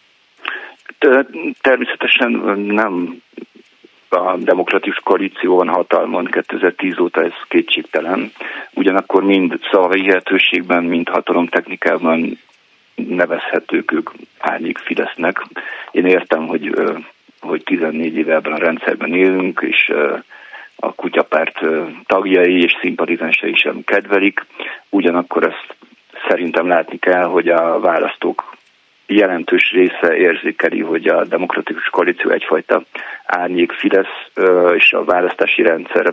Természetesen nem a demokratikus koalíció van hatalmon 2010 óta, ez kétségtelen. Ugyanakkor mind szavahihetőségben, mind hatalomtechnikában nevezhetők ők árnyék Fidesznek. Én értem, hogy 14 éve ebben a rendszerben élünk, és a kutyapárt tagjai és szimpatizánsai sem kedvelik. Ugyanakkor ezt szerintem látni kell, hogy a választók jelentős része érzékeli, hogy a demokratikus koalíció egyfajta árnyék Fidesz, és a választási rendszer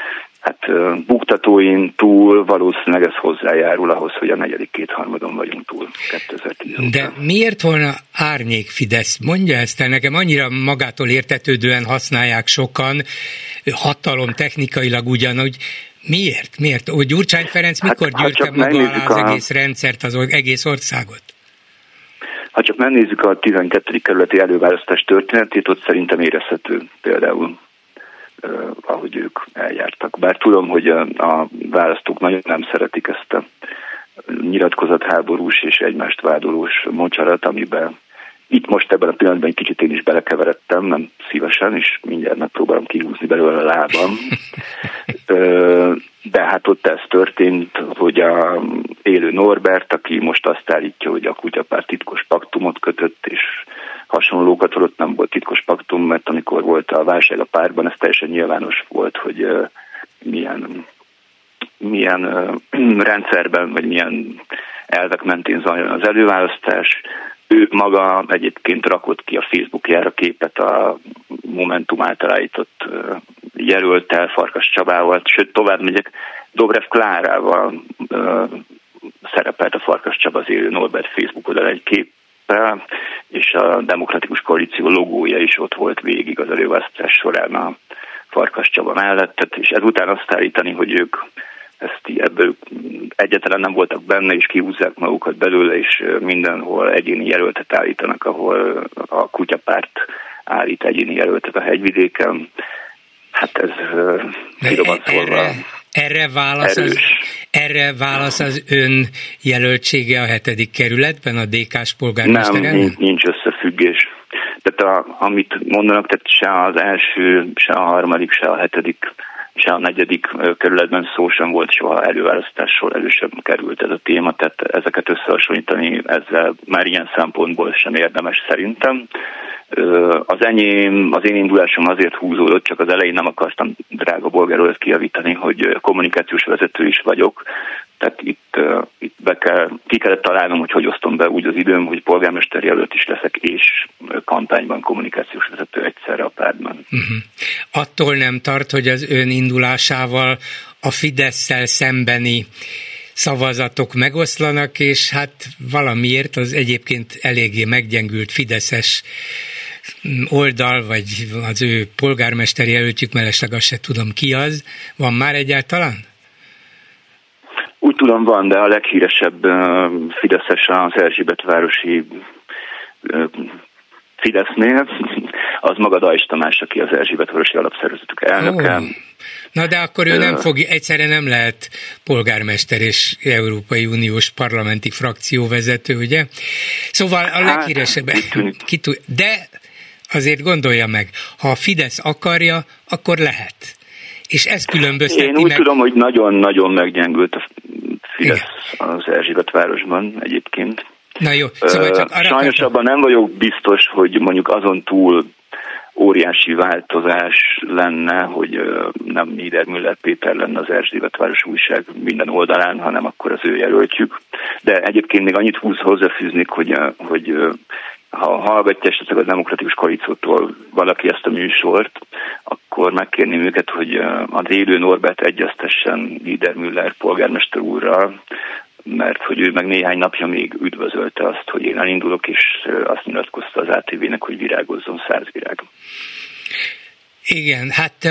buktatóin túl valószínűleg ez hozzájárul ahhoz, hogy a negyedik kétharmadon vagyunk túl 2010 után. De miért volna árnyék Fidesz? Mondja ezt el, nekem annyira magától értetődően használják sokan, hatalom technikailag ugyanúgy. Miért? Hogy Gyurcsány Ferenc mikor gyűrte maga alá az egész rendszert, az egész országot? Ha csak megnézzük a 12. kerületi előválasztás történetét, ott szerintem érezhető például, ahogy ők eljártak. Bár tudom, hogy a választók nagyon nem szeretik ezt a nyilatkozatháborús és egymást vádolós mocsarat, amiben itt most ebben a pillanatban egy kicsit én is belekeveredtem, nem szívesen, és mindjárt megpróbálom kihúzni belőle a lábam. De hát ott ez történt, hogy a élő Norbert, aki most azt állítja, hogy a kutyapárt titkos paktumot kötött, és hasonlókat, ott nem volt titkos paktum, mert amikor volt a válság a pártban, ez teljesen nyilvános volt, hogy milyen rendszerben, vagy milyen elvek mentén zajljon az előválasztás. Ő maga egyébként rakott ki a Facebookjára képet a Momentum által állított jelölttel, Farkas Csabával, sőt tovább megyek, Dobrev Klárával szerepelt a Farkas Csaba az élő Norbert Facebook oldalán egy képpel, és a demokratikus koalíció logója is ott volt végig az előválasztás során a Farkas Csaba mellett, és ezután azt állítani, hogy ők ebből egyáltalán nem voltak benne, és kihúzzák magukat belőle, és mindenhol egyéni jelöltet állítanak, ahol a kutyapárt állít egyéni jelöltet a hegyvidéken. Hát ez finoman szólva erre válasz az ön jelöltsége a 7. kerületben, a DK-s polgármester ellen? Nem, nincs összefüggés. Tehát amit mondanak, tehát se az első, se a harmadik, se a 7., se a 4. kerületben szó sem volt soha előválasztásról, elő sem került ez a téma, tehát ezeket összehasonlítani ezzel már ilyen szempontból sem érdemes szerintem. Az én indulásom azért húzódott, csak az elején nem akartam drága bolgáról kijavítani, hogy kommunikációs vezető is vagyok, tehát itt ki kellett találnom, hogy osztom be úgy az időm, hogy polgármester jelölt is leszek, és kampányban kommunikációs vezető egyszerre a pártban. Attól nem tart, hogy az ön indulásával a Fidesszel szembeni szavazatok megoszlanak, és hát valamiért az egyébként eléggé meggyengült fideszes oldal, vagy az ő polgármester jelöltjük, mellesleg azt se tudom ki az. Van már egyáltalán? Úgy tudom, van, de a leghíresebb fideszes az Erzsébetvárosi Fidesznél, az maga Dajcs Tamás, aki az Erzsébetvárosi Alapszervezetük elnöke. Na de akkor ő nem fog, egyszerre nem lehet polgármester és Európai Uniós parlamenti frakcióvezető, ugye? Szóval a leghíresebb... De azért gondolja meg, ha a Fidesz akarja, akkor lehet. És ez különbözteti meg... Én úgy tudom, hogy nagyon-nagyon meggyengült a Fidesz az Erzsébetvárosban egyébként. Na jó, szóval csak sajnos abban nem vagyok biztos, hogy mondjuk azon túl óriási változás lenne, hogy nem Niedermüller Péter lenne az Erzsébetváros újság minden oldalán, hanem akkor az ő jelöltjük. De egyébként még annyit hozzáfűznék, hogy ha hallgatja esetleg a Demokratikus Koalíciótól valaki ezt a műsort, akkor megkérném őket, hogy az élő Norbert egyeztessen Niedermüller polgármester úrral, mert hogy ő meg néhány napja még üdvözölte azt, hogy én elindulok, és azt nyilatkozta az ATV-nek, hogy virágozzon 100 virág. Igen, hát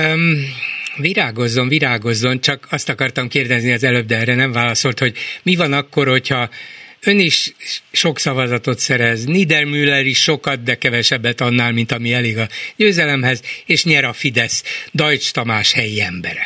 virágozzon, csak azt akartam kérdezni az előbb, de erre nem válaszolt, hogy mi van akkor, hogyha ön is sok szavazatot szerez, Niedermüller is sokat, de kevesebbet annál, mint ami elég a győzelemhez, és nyer a Fidesz, Dajcs Tamás helyi embere.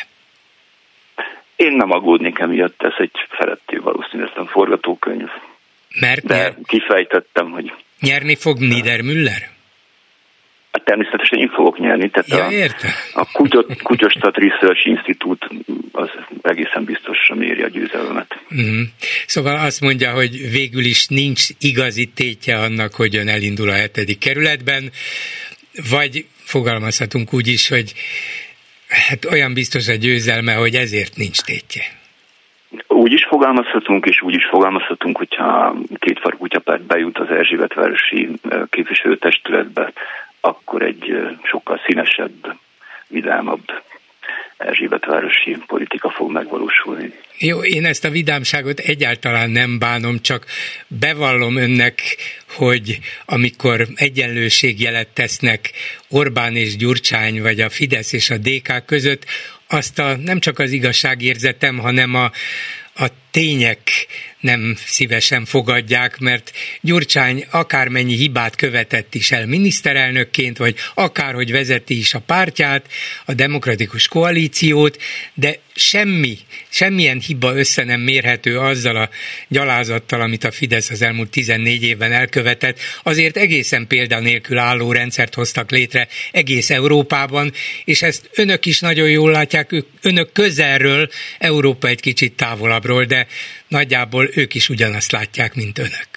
Én nem aggódnék emiatt, ez egy feletté valószínűleg forgatókönyv. De kifejtettem, hogy... Nyerni fog Niedermüller? Hát természetesen én fogok nyerni, tehát a Kutyostat Research Institute az egészen biztosan méri a győzelmet. Szóval azt mondja, hogy végül is nincs igazi tétje annak, hogy ön elindul a 7. kerületben, vagy fogalmazhatunk úgy is, hogy hát olyan biztos a győzelme, hogy ezért nincs tétje. Úgy is fogalmazhatunk, és úgy is fogalmazhatunk, hogyha Kétfarkú kutyapárt bejut az Erzsébetvárosi képviselőtestületbe, akkor egy sokkal színesebb, vidámabb erzsébetvárosi politika fog megvalósulni. Jó, én ezt a vidámságot egyáltalán nem bánom, csak bevallom önnek, hogy amikor egyenlőségjelet tesznek Orbán és Gyurcsány, vagy a Fidesz és a DK között, azt nem csak az igazságérzetem, hanem a tények nem szívesen fogadják, mert Gyurcsány akármennyi hibát követett is el miniszterelnökként, vagy akárhogy vezeti is a pártját, a Demokratikus Koalíciót, de semmilyen hiba össze nem mérhető azzal a gyalázattal, amit a Fidesz az elmúlt 14 évben elkövetett. Azért egészen példanélkül álló rendszert hoztak létre egész Európában, és ezt önök is nagyon jól látják, önök közelről, Európa egy kicsit távolabbról, de nagyjából ők is ugyanazt látják, mint önök.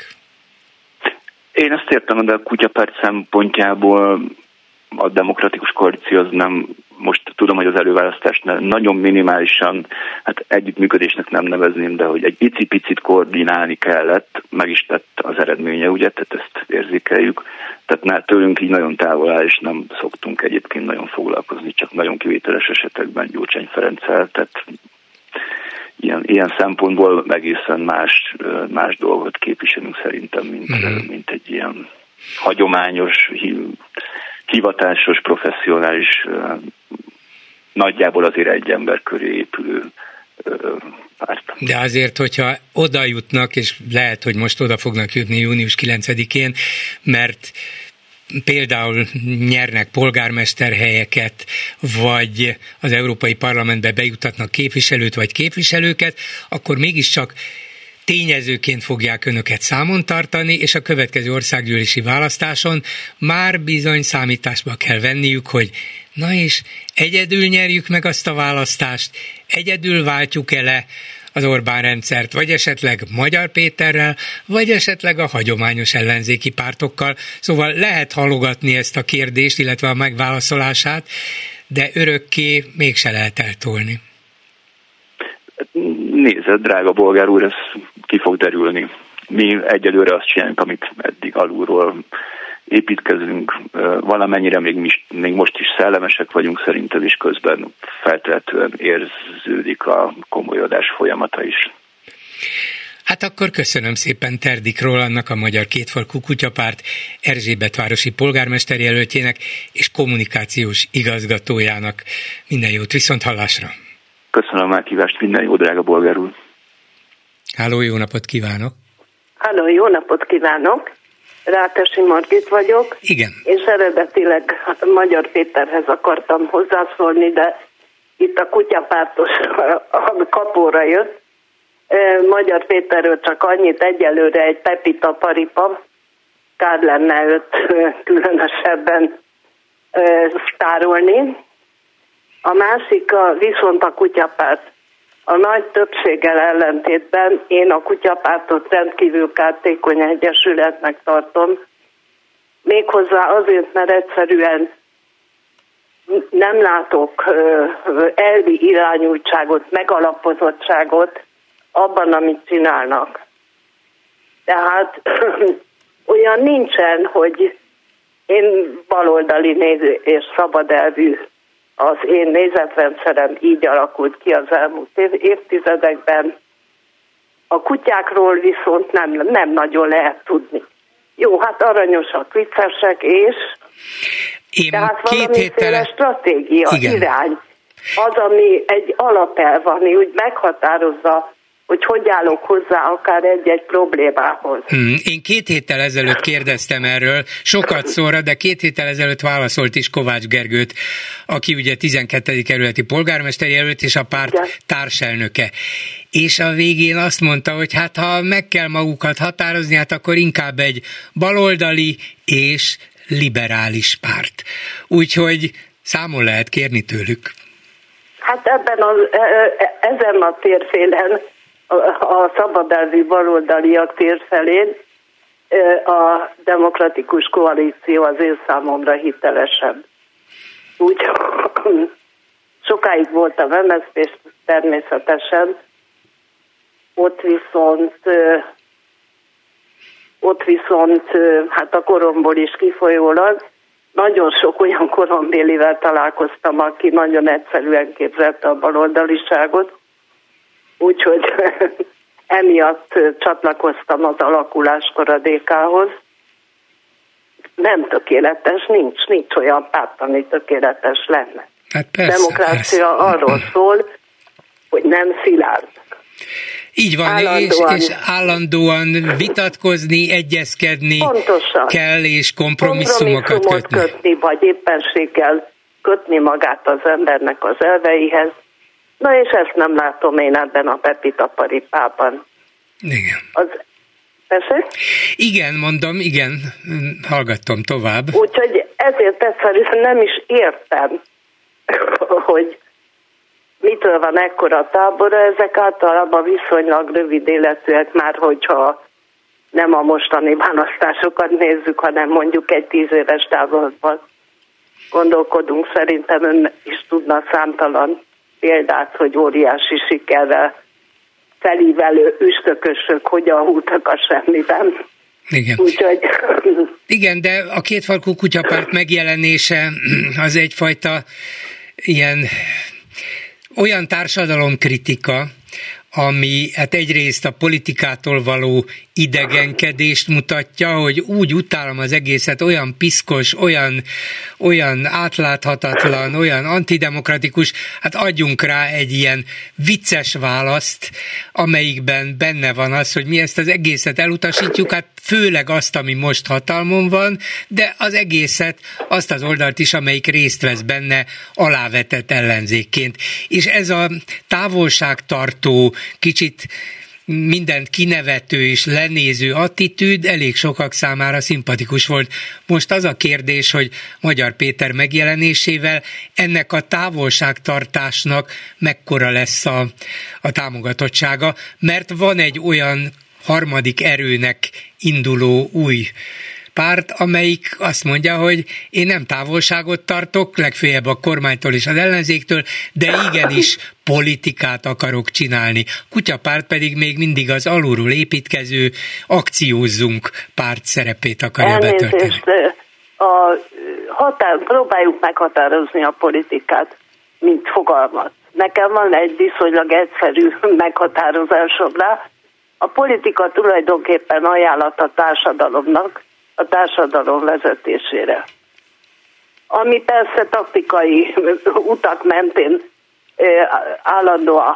Én ezt értem, de a kutyapárt szempontjából a Demokratikus Koalíció az nem, most tudom, hogy az előválasztásnál nagyon minimálisan, hát együttműködésnek nem nevezném, de hogy egy icipicit koordinálni kellett, meg is tett az eredménye, ugye, tehát ezt érzékeljük. Tehát tőlünk így nagyon távol áll, és nem szoktunk egyébként nagyon foglalkozni, csak nagyon kivételes esetekben Gyurcsány Ferenccel, tehát ilyen szempontból egészen más dolgot képviselünk szerintem, mint egy ilyen hagyományos, hivatásos, professzionális nagyjából azért egy ember köré épülő párt. De azért, hogyha oda jutnak, és lehet, hogy most oda fognak jutni június 9-én, mert például nyernek polgármesterhelyeket, vagy az Európai Parlamentbe bejutatnak képviselőt vagy képviselőket, akkor mégiscsak tényezőként fogják önöket számon tartani, és a következő országgyűlési választáson már bizony számításba kell venniük, hogy na és egyedül nyerjük meg azt a választást, egyedül váltjuk le az Orbán rendszert, vagy esetleg Magyar Péterrel, vagy esetleg a hagyományos ellenzéki pártokkal. Szóval lehet halogatni ezt a kérdést, illetve a megválaszolását, de örökké mégse lehet eltolni. Nézd, drága bolgár úr, ez ki fog derülni. Mi egyelőre azt csináljuk, amit eddig alulról építkezünk, valamennyire még most is szellemesek vagyunk szerintem, és közben feltehetően érződik a komolyodás folyamata is. Hát akkor köszönöm szépen Terdik Rolandnak, a Magyar Kétfarkú Kutyapárt Erzsébetvárosi polgármesterjelöltjének és kommunikációs igazgatójának. Minden jót, viszonthallásra! Köszönöm a meghívást, minden jó, drága bolgár úr! Háló, jó napot kívánok! Háló, jó napot kívánok! Rákesi Margit vagyok. Igen. És eredetileg Magyar Péterhez akartam hozzászólni, de itt a kutyapártos kapóra jött. Magyar Péterről csak annyit, egyelőre egy pepita paripa, kár lenne őt különösebben sztárolni. A másik viszont a kutyapárt. A nagy többséggel ellentétben én a kutyapártot rendkívül kártékony egyesületnek tartom. Méghozzá azért, mert egyszerűen nem látok elvi irányultságot, megalapozottságot abban, amit csinálnak. Tehát olyan nincsen, hogy én baloldali néző és szabad elvű. Az én nézetrendszerem így alakult ki az elmúlt évtizedekben. A kutyákról viszont nem nagyon lehet tudni. Jó, hát aranyosak, viccesek, és tehát valamiféle stratégia, igen, irány. Az, ami egy alapelv, ami úgy meghatározza, hogy állok hozzá akár egy-egy problémához. Én 2 héttel ezelőtt kérdeztem erről, sokat szóra, de 2 héttel ezelőtt válaszolt is Kovács Gergőt, aki ugye 12. kerületi polgármester jelölt, és a párt társelnöke. És a végén azt mondta, hogy hát ha meg kell magukat határozni, hát akkor inkább egy baloldali és liberális párt. Úgyhogy számon lehet kérni tőlük. Hát ezen a térfélen, a szabadelvű baloldaliak térfelén a demokratikus koalíció az én számomra hitelesebb. Úgy sokáig voltam MSZP-s természetesen, ott viszont hát a koromból is kifolyólag nagyon sok olyan korombélivel találkoztam, aki nagyon egyszerűen képzelte a baloldaliságot, úgyhogy emiatt csatlakoztam az alakuláskor a DK-hoz. Nem tökéletes, nincs olyan párt, ami tökéletes lenne. Hát persze, demokrácia arról szól, hogy nem szilárd. Így van, és állandóan vitatkozni, egyezkedni pontosan kell, és kompromisszumokat kötni. Vagy éppenséggel kötni magát az embernek az elveihez. Na és ezt nem látom én ebben a pepita paripában. Igen. Persze? Igen, mondom, igen, hallgattam tovább. Úgyhogy ezért egyszerűen nem is értem, hogy mitől van ekkora tábora, ezek általában viszonylag rövid életűek már, hogyha nem a mostani választásokat nézzük, hanem mondjuk egy 10 éves táborban gondolkodunk. Szerintem ön is tudna számtalan példát, hogy óriási sikerrel felívelő üstökösök hogyan húltak a semmiben. Igen. Úgyhogy... Igen, de a Kétfarkú Kutyapárt megjelenése az egyfajta olyan társadalomkritika, ami hát egyrészt a politikától való idegenkedést mutatja, hogy úgy utálom az egészet, olyan piszkos, olyan átláthatatlan, olyan antidemokratikus, hát adjunk rá egy ilyen vicces választ, amelyikben benne van az, hogy mi ezt az egészet elutasítjuk, hát főleg azt, ami most hatalmon van, de az egészet, azt az oldalt is, amelyik részt vesz benne alávetett ellenzékként. És ez a távolságtartó, kicsit mindent kinevető és lenéző attitűd elég sokak számára szimpatikus volt. Most az a kérdés, hogy Magyar Péter megjelenésével ennek a távolságtartásnak mekkora lesz a támogatottsága, mert van egy olyan harmadik erőnek induló új párt, amelyik azt mondja, hogy én nem távolságot tartok, legfeljebb a kormánytól és az ellenzéktől, de igenis politikát akarok csinálni. Kutyapárt pedig még mindig az alulról építkező akciózzunk párt szerepét akarja betölteni. Próbáljuk meghatározni a politikát, mint fogalmat. Nekem van egy viszonylag egyszerű meghatározásom rá. A politika tulajdonképpen ajánlat a társadalomnak, a társadalom vezetésére. Ami persze taktikai utak mentén állandóan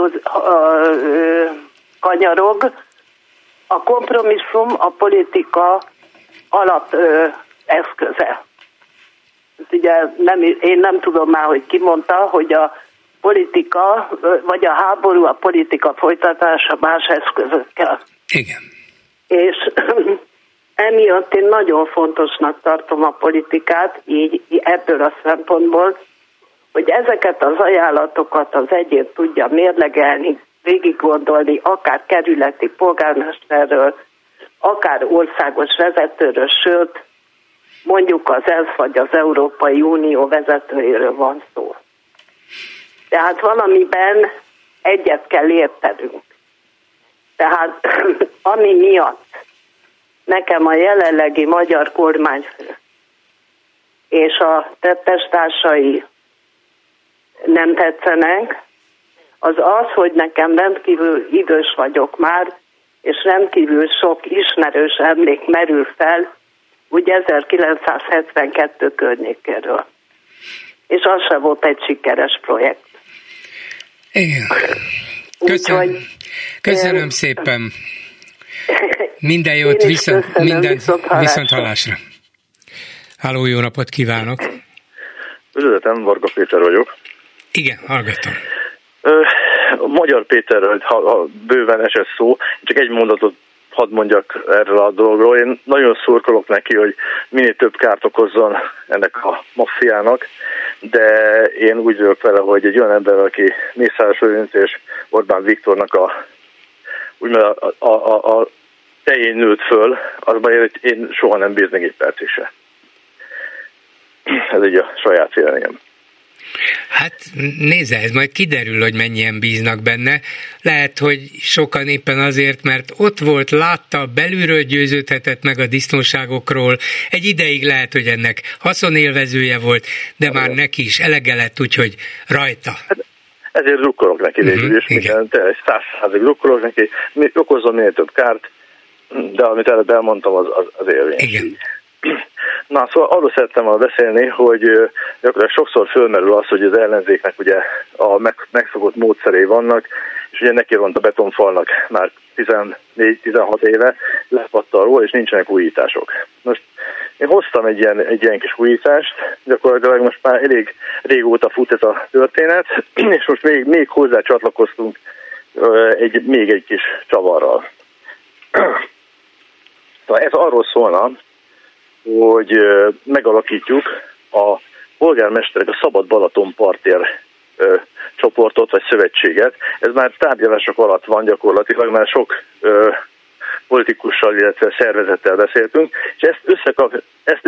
kanyarog, a kompromisszum a politika alap eszköze. Ugye én nem tudom már, hogy ki mondta, hogy a politika, vagy a háború a politika folytatása más eszközökkel. Igen. És emiatt én nagyon fontosnak tartom a politikát, így ebből a szempontból, hogy ezeket az ajánlatokat az egyén tudja mérlegelni, végiggondolni, akár kerületi polgármesterről, akár országos vezetőről, sőt, mondjuk az ENSZ vagy az Európai Unió vezetőjéről van szó. Tehát valamiben egyet kell értenünk. Tehát ami miatt nekem a jelenlegi magyar kormányfő és a tettestársai nem tetszenek, az az, hogy nekem rendkívül idős vagyok már, és rendkívül sok ismerős emlék merül fel, úgy 1972 környékéről. És az sem volt egy sikeres projekt. Igen. Köszönöm szépen. Minden jót, viszont hallásra. Háló, jó napot kívánok! Üdvözletem, Varga Péter vagyok. Igen, hallgatom. Magyar Péterről, ha bőven esett szó, csak egy mondatot hadd mondjak erről a dologról. Én nagyon szurkolok neki, hogy minél több kárt okozzon ennek a maffiának, de én úgy vagyok vele, hogy egy olyan ember, aki Mészáros Lőrinc és Orbán Viktornak a tején nőtt föl, azban én soha nem bíznék egy percig se. Ez így a saját véleményem. Hát nézze, ez majd kiderül, hogy mennyien bíznak benne. Lehet, hogy sokan éppen azért, mert ott volt, látta, belülről győződhetett meg a disznóságokról. Egy ideig lehet, hogy ennek haszonélvezője volt, de már neki is elege lett, úgyhogy rajta. Hát ezért drukkolok neki végül is, 100%-ig drukkolok neki, okozzon minél több kárt, de amit előbb elmondtam, az érvény. Igen. Na, szóval arról szerettem volna beszélni, hogy gyakorlatilag sokszor fölmerül az, hogy az ellenzéknek ugye a megszokott módszerei vannak, és ugye neki van a betonfalnak már 14-16 éve, lepattal róla, és nincsenek újítások. Most én hoztam egy ilyen kis újítást, gyakorlatilag most már elég régóta fut ez a történet, és most még hozzá csatlakoztunk még egy kis csavarral. Szóval ez arról szólna, hogy megalakítjuk a polgármesterek a Szabad Balaton partér csoportot vagy szövetséget. Ez már tárgyalások alatt van gyakorlatilag, már sok politikussal, illetve szervezettel beszéltünk, és ezt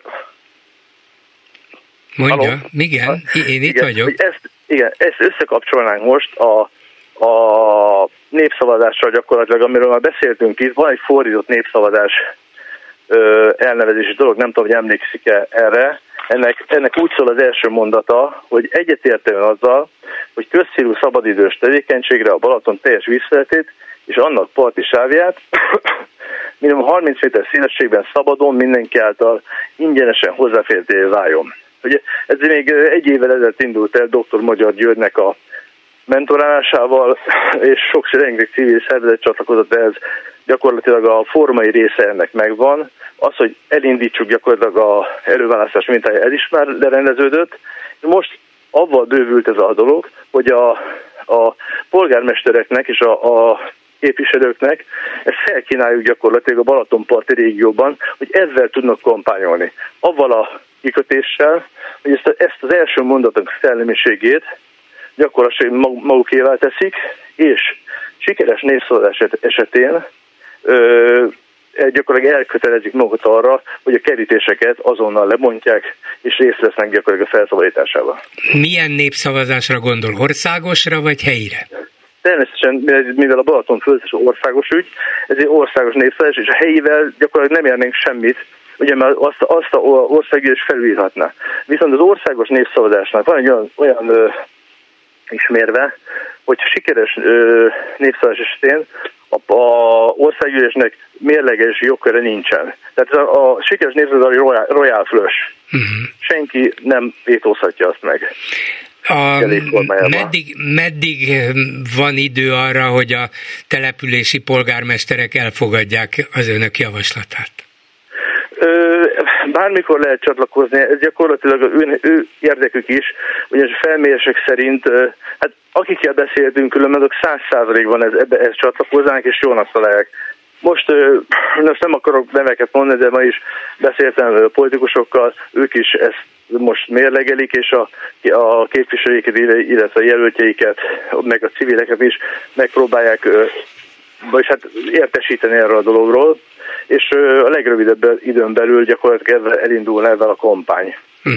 Mondja, Halló? Igen, én itt vagyok. Ezt összekapcsolnánk most a népszavazással gyakorlatilag, amiről már beszéltünk itt, van egy fordított népszavazás elnevezési dolog, nem tudom, hogy emlékszik-e erre. Ennek úgy szól az első mondata, hogy egyetértően azzal, hogy közcélú szabadidős tevékenységre a Balaton teljes vízfelületét és annak parti sávját minimum 30 méter szélességben szabadon mindenki által ingyenesen hozzáférhetővé váljon. Ugye ez még egy évvel ezelőtt indult el dr. Magyar Györgynek a mentorálásával, és sok rengeteg civil szervezet csatlakozott ehhez, gyakorlatilag a formai része ennek megvan. Az, hogy elindítsuk gyakorlatilag a előválasztás mintája, ez is már lerendeződött. Most avval bővült ez a dolog, hogy a polgármestereknek és a képviselőknek ezt felkínáljuk gyakorlatilag a Balatonparti régióban, hogy ezzel tudnak kampányolni. Avval a kikötéssel, hogy ezt az első mondatok szellemiségét gyakorlatilag magukévá teszik, és sikeres népszavazás esetén gyakorlatilag elkötelezik magukat arra, hogy a kerítéseket azonnal lebontják, és részt vesznek gyakorlatilag a felszabadításában. Milyen népszavazásra gondol? Országosra vagy helyire? Természetesen, mivel a Balaton földes országos ügy, ez egy országos népszavazás, és a helyivel gyakorlatilag nem érnénk semmit, ugye már azt a országgyűlés felülírhatná. Viszont az országos népszavazásnak van egy olyan ismérve, hogy sikeres népszavazás esetén a országgyűlésnek mérleges jogköre nincsen. Tehát a sikeres népszavazás royal flush. Senki nem vétózhatja azt meg. Meddig van idő arra, hogy a települési polgármesterek elfogadják az önök javaslatát? Bármikor lehet csatlakozni, ez gyakorlatilag ő érdekük is, ugyanis a felmérések szerint, hát akikkel beszéltünk, különben 100%-ban ez csatlakoznának, és jónak találják. Most nem akarok neveket mondani, de ma is beszéltem politikusokkal, ők is ezt most mérlegelik, és a képviselőiket, illetve a jelöltjeiket, meg a civileket is megpróbálják vagyis hát értesíteni erről a dologról, és a legrövidebb időn belül gyakorlatilag elindulna ezzel a kampány.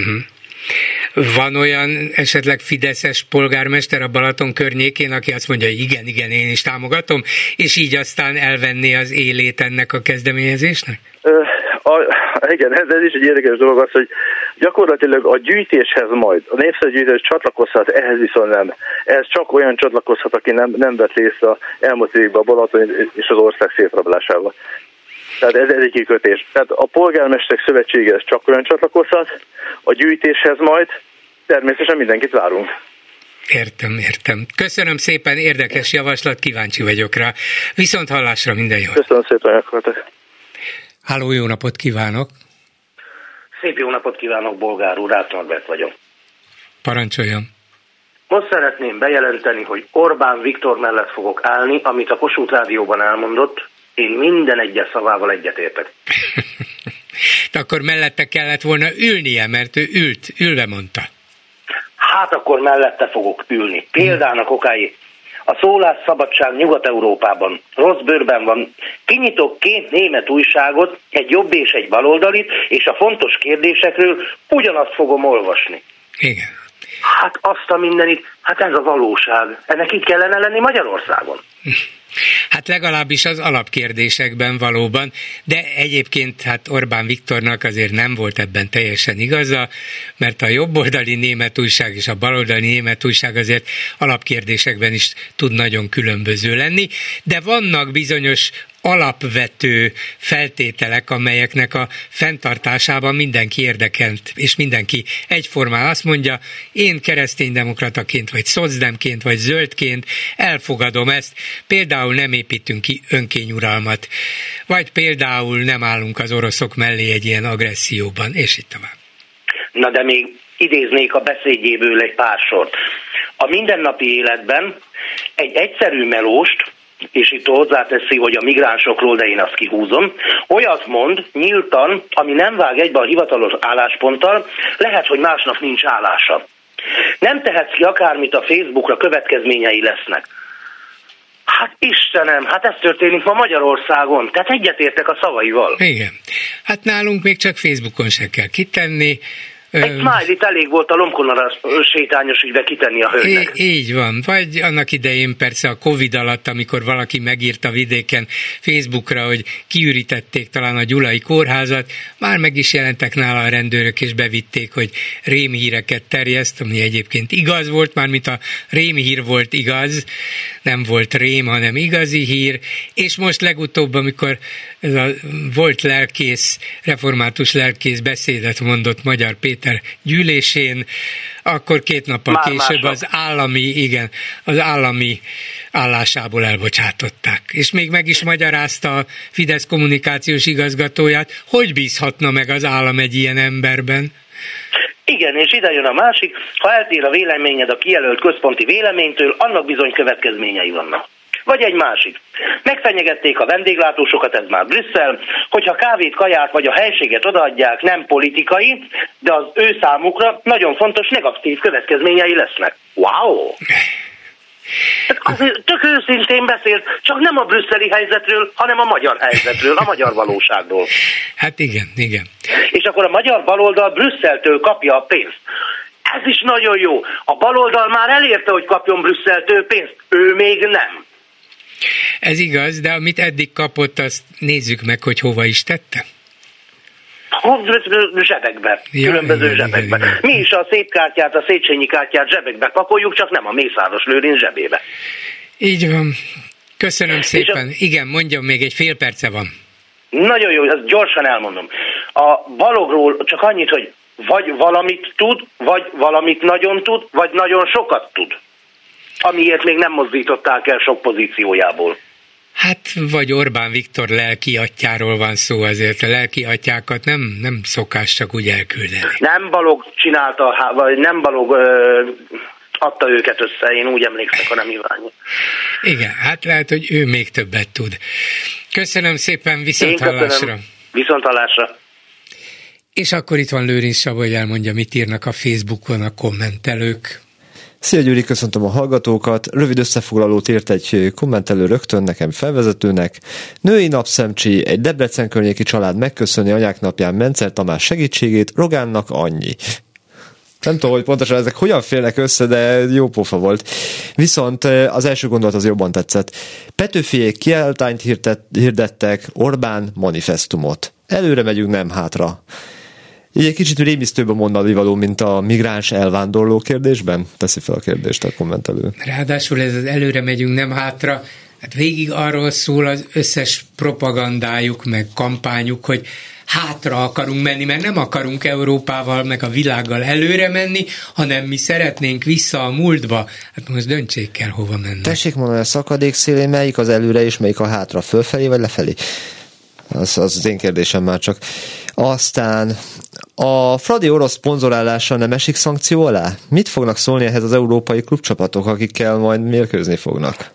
Van olyan esetleg fideszes polgármester a Balaton környékén, aki azt mondja, hogy igen, én is támogatom, és így aztán elvenni az élét ennek a kezdeményezésnek? Igen, ez is egy érdekes dolog az, hogy gyakorlatilag a gyűjtéshez majd, a népszavazásgyűjtés csatlakozhat, ehhez viszont nem. Ez csak olyan csatlakozhat, aki nem vett részt a elmúlt években a Balaton és az ország szétrablásával. Tehát ez egy kikötés. Tehát a polgármesterek szövetsége csak olyan csatlakozhat, a gyűjtéshez majd természetesen mindenkit várunk. Értem. Köszönöm szépen, érdekes javaslat, kíváncsi vagyok rá. Viszont hallásra, minden jót. Köszönöm szépen, gyakorlatilag. Háló, jó napot kívánok! Szép jó napot kívánok, Bolgár úr, Rácz Norbert vagyok. Parancsoljon! Most szeretném bejelenteni, hogy Orbán Viktor mellett fogok állni, amit a Kossuth Rádióban elmondott, én minden egyes szavával egyetértek. De akkor mellette kellett volna ülnie, mert ő ülve mondta. Hát akkor mellette fogok ülni. Példának okáig. A szólásszabadság Nyugat-Európában rossz bőrben van. Kinyitok 2 német újságot, egy jobb és egy baloldalit, és a fontos kérdésekről ugyanazt fogom olvasni. Igen. Hát azt a mindenit, hát ez a valóság. Ennek így kellene lenni Magyarországon. Hát legalábbis az alapkérdésekben valóban, de egyébként hát Orbán Viktornak azért nem volt ebben teljesen igaza, mert a jobboldali német újság és a baloldali német újság azért alapkérdésekben is tud nagyon különböző lenni, de vannak bizonyos alapvető feltételek, amelyeknek a fenntartásában mindenki érdekelt, és mindenki egyformán azt mondja, én kereszténydemokrataként, vagy szocdemként, vagy zöldként elfogadom ezt, például nem építünk ki önkényuralmat, vagy például nem állunk az oroszok mellé egy ilyen agresszióban, és itt tovább. Na de még idéznék a beszédjéből egy pár sort. A mindennapi életben egy egyszerű melóst, és itt hozzáteszi, hogy a migránsokról, de én azt kihúzom, olyat mond nyíltan, ami nem vág egybe a hivatalos állásponttal, lehet, hogy másnap nincs állása. Nem tehetsz ki akármit a Facebookra, következményei lesznek. Hát Istenem, hát ez történik ma Magyarországon, tehát egyetértek a szavaival. Igen. Hát nálunk még csak Facebookon se kell kitenni, Egy smiley-t elég volt a lombkonaras sétányos ügybe kitenni a hölgynek. Így van. Vagy annak idején persze a Covid alatt, amikor valaki megírta vidéken Facebookra, hogy kiürítették talán a Gyulai kórházat, már meg is jelentek nála a rendőrök, és bevitték, hogy rémhíreket terjeszt, ami egyébként igaz volt, mármint a rémhír volt igaz, nem volt rém, hanem igazi hír, és most legutóbb, amikor ez a volt lelkész, református lelkész beszédet mondott Magyar Péter gyűlésén, akkor 2 nappal később az állami állásából elbocsátották. És még meg is magyarázta a Fidesz kommunikációs igazgatóját, hogy bízhatna meg az állam egy ilyen emberben. Igen, és ide jön a másik, ha eltér a véleményed a kijelölt központi véleménytől, annak bizony következményei vannak. Vagy egy másik. Megfenyegették a vendéglátósokat, ez már Brüsszel, hogyha kávét, kaját vagy a helységet odaadják, nem politikai, de az ő számukra nagyon fontos negatív következményei lesznek. Wow! Azért tök őszintén beszélt, csak nem a brüsszeli helyzetről, hanem a magyar helyzetről, a magyar valóságról. Hát igen. És akkor a magyar baloldal Brüsszeltől kapja a pénzt. Ez is nagyon jó. A baloldal már elérte, hogy kapjon Brüsszeltől pénzt, ő még nem. Ez igaz, de amit eddig kapott, azt nézzük meg, hogy hova is tette. Zsebekbe, különböző zsebekbe. Igen. Mi is a szép kártyát, a Széchenyi kártyát zsebekbe pakoljuk, csak nem a Mészáros Lőrinc zsebébe. Így van. Köszönöm szépen. Igen, mondjam, még egy fél perce van. Nagyon jó, ezt gyorsan elmondom. A Balogról csak annyit, hogy vagy valamit tud, vagy valamit nagyon tud, vagy nagyon sokat tud. Amiért még nem mozdították el sok pozíciójából. Hát, vagy Orbán Viktor lelki atyáról van szó, azért a lelki atyákat nem szokás csak úgy elküldeni. Nem Balog csinálta, vagy nem Balog adta őket össze, én úgy emlékszek, hanem Iványi. Igen, hát lehet, hogy ő még többet tud. Köszönöm szépen, viszonthallásra. Viszonthallásra. És akkor itt van Lőrinc Saba, hogy elmondja, mit írnak a Facebookon a kommentelők. Szia Gyuri, köszöntöm a hallgatókat. Rövid összefoglalót írt egy kommentelő rögtön nekem felvezetőnek. Női napszemcsi, egy Debrecen környéki család megköszöni anyák napján Mencer Tamás segítségét, Rogánnak annyi. Nem tudom, hogy pontosan ezek hogyan félnek össze, de jó pofa volt. Viszont az első gondolat az jobban tetszett. Petőfiék kiáltányt hirdettek, Orbán manifestumot. Előre megyünk, nem hátra. Így egy kicsit rémisztőbb a mondani való, mint a migráns elvándorló kérdésben? Teszi fel a kérdést a kommentelő. Ráadásul ez az előre megyünk, nem hátra, hát végig arról szól az összes propagandájuk, meg kampányuk, hogy hátra akarunk menni, mert nem akarunk Európával, meg a világgal előre menni, hanem mi szeretnénk vissza a múltba. Hát most döntsék el, hova mennek. Tessék mondani, a szakadék szélén melyik az előre és melyik a hátra, fölfelé vagy lefelé? Az én kérdésem már csak. Aztán a Fradi orosz szponzorálása nem esik szankció alá? Mit fognak szólni ehhez az európai klubcsapatok, akikkel majd mérkőzni fognak?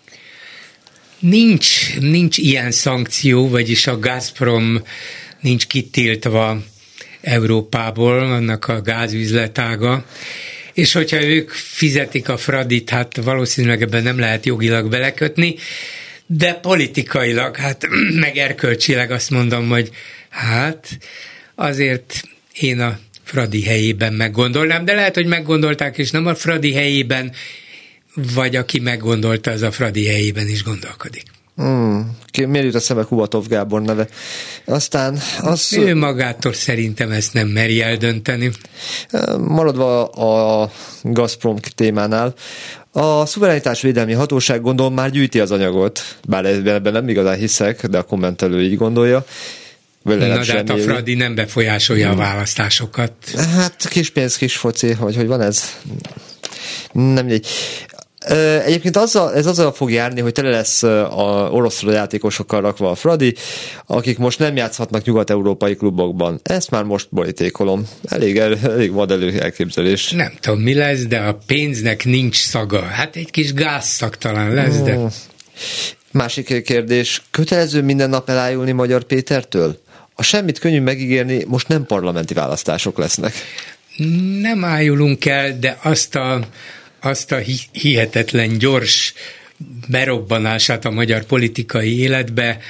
Nincs ilyen szankció, vagyis a Gazprom nincs kitiltva Európából, annak a gázüzletága, és hogyha ők fizetik a Fradit, hát valószínűleg ebben nem lehet jogilag belekötni, de politikailag, hát meg erkölcsileg azt mondom, hogy hát azért én a Fradi helyében meggondolnám, de lehet, hogy meggondolták, és nem a Fradi helyében, vagy aki meggondolta, az a Fradi helyében is gondolkodik. Miért jut a szembe Kubatov Gábor neve? Aztán ő magától szerintem ezt nem meri eldönteni. Maradva a Gazprom témánál, a szuverenitásvédelmi hatóság gondolom már gyűjti az anyagot, bár ebben nem igazán hiszek, de a kommentelő így gondolja. Na, de hát a Fradi nem befolyásolja a választásokat. Hát kis pénz, kis foci, hogy van ez? Nem így. Egyébként ez azzal fog járni, hogy tele lesz a orosz játékosokkal rakva a Fradi, akik most nem játszhatnak nyugat-európai klubokban. Ezt már most borítékolom. Elég vad elképzelés. Nem tudom, mi lesz, de a pénznek nincs szaga. Hát egy kis gázszag talán lesz, de... Másik kérdés. Kötelező minden nap elájulni Magyar Pétertől? A semmit könnyű megígérni, most nem parlamenti választások lesznek. Nem ájulunk el, de azt a hihetetlen gyors berobbanását a magyar politikai életbe,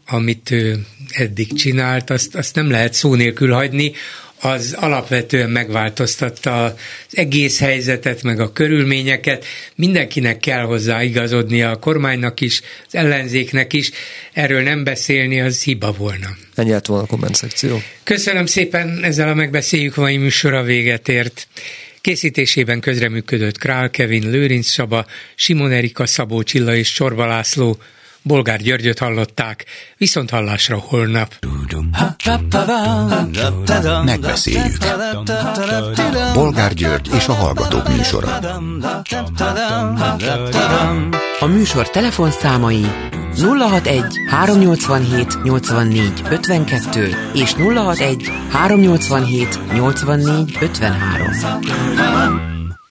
amit ő eddig csinált, azt nem lehet szó nélkül hagyni, az alapvetően megváltoztatta az egész helyzetet, meg a körülményeket. Mindenkinek kell hozzá igazodnia, a kormánynak is, az ellenzéknek is. Erről nem beszélni, az hiba volna. Ennyi lett volna a kommentszekció. Köszönöm szépen, ezzel a megbeszéljük mai műsora véget ért. Készítésében közreműködött Král Kevin, Lőrinc Csaba, Simon Erika, Szabó Csilla és Csorba László. Bolgár Györgyöt hallották, viszont hallásra holnap. Megbeszéljük. Bolgár György és a Hallgatók műsora. A műsor telefonszámai 061 387 84 52 és 061 387 84 53.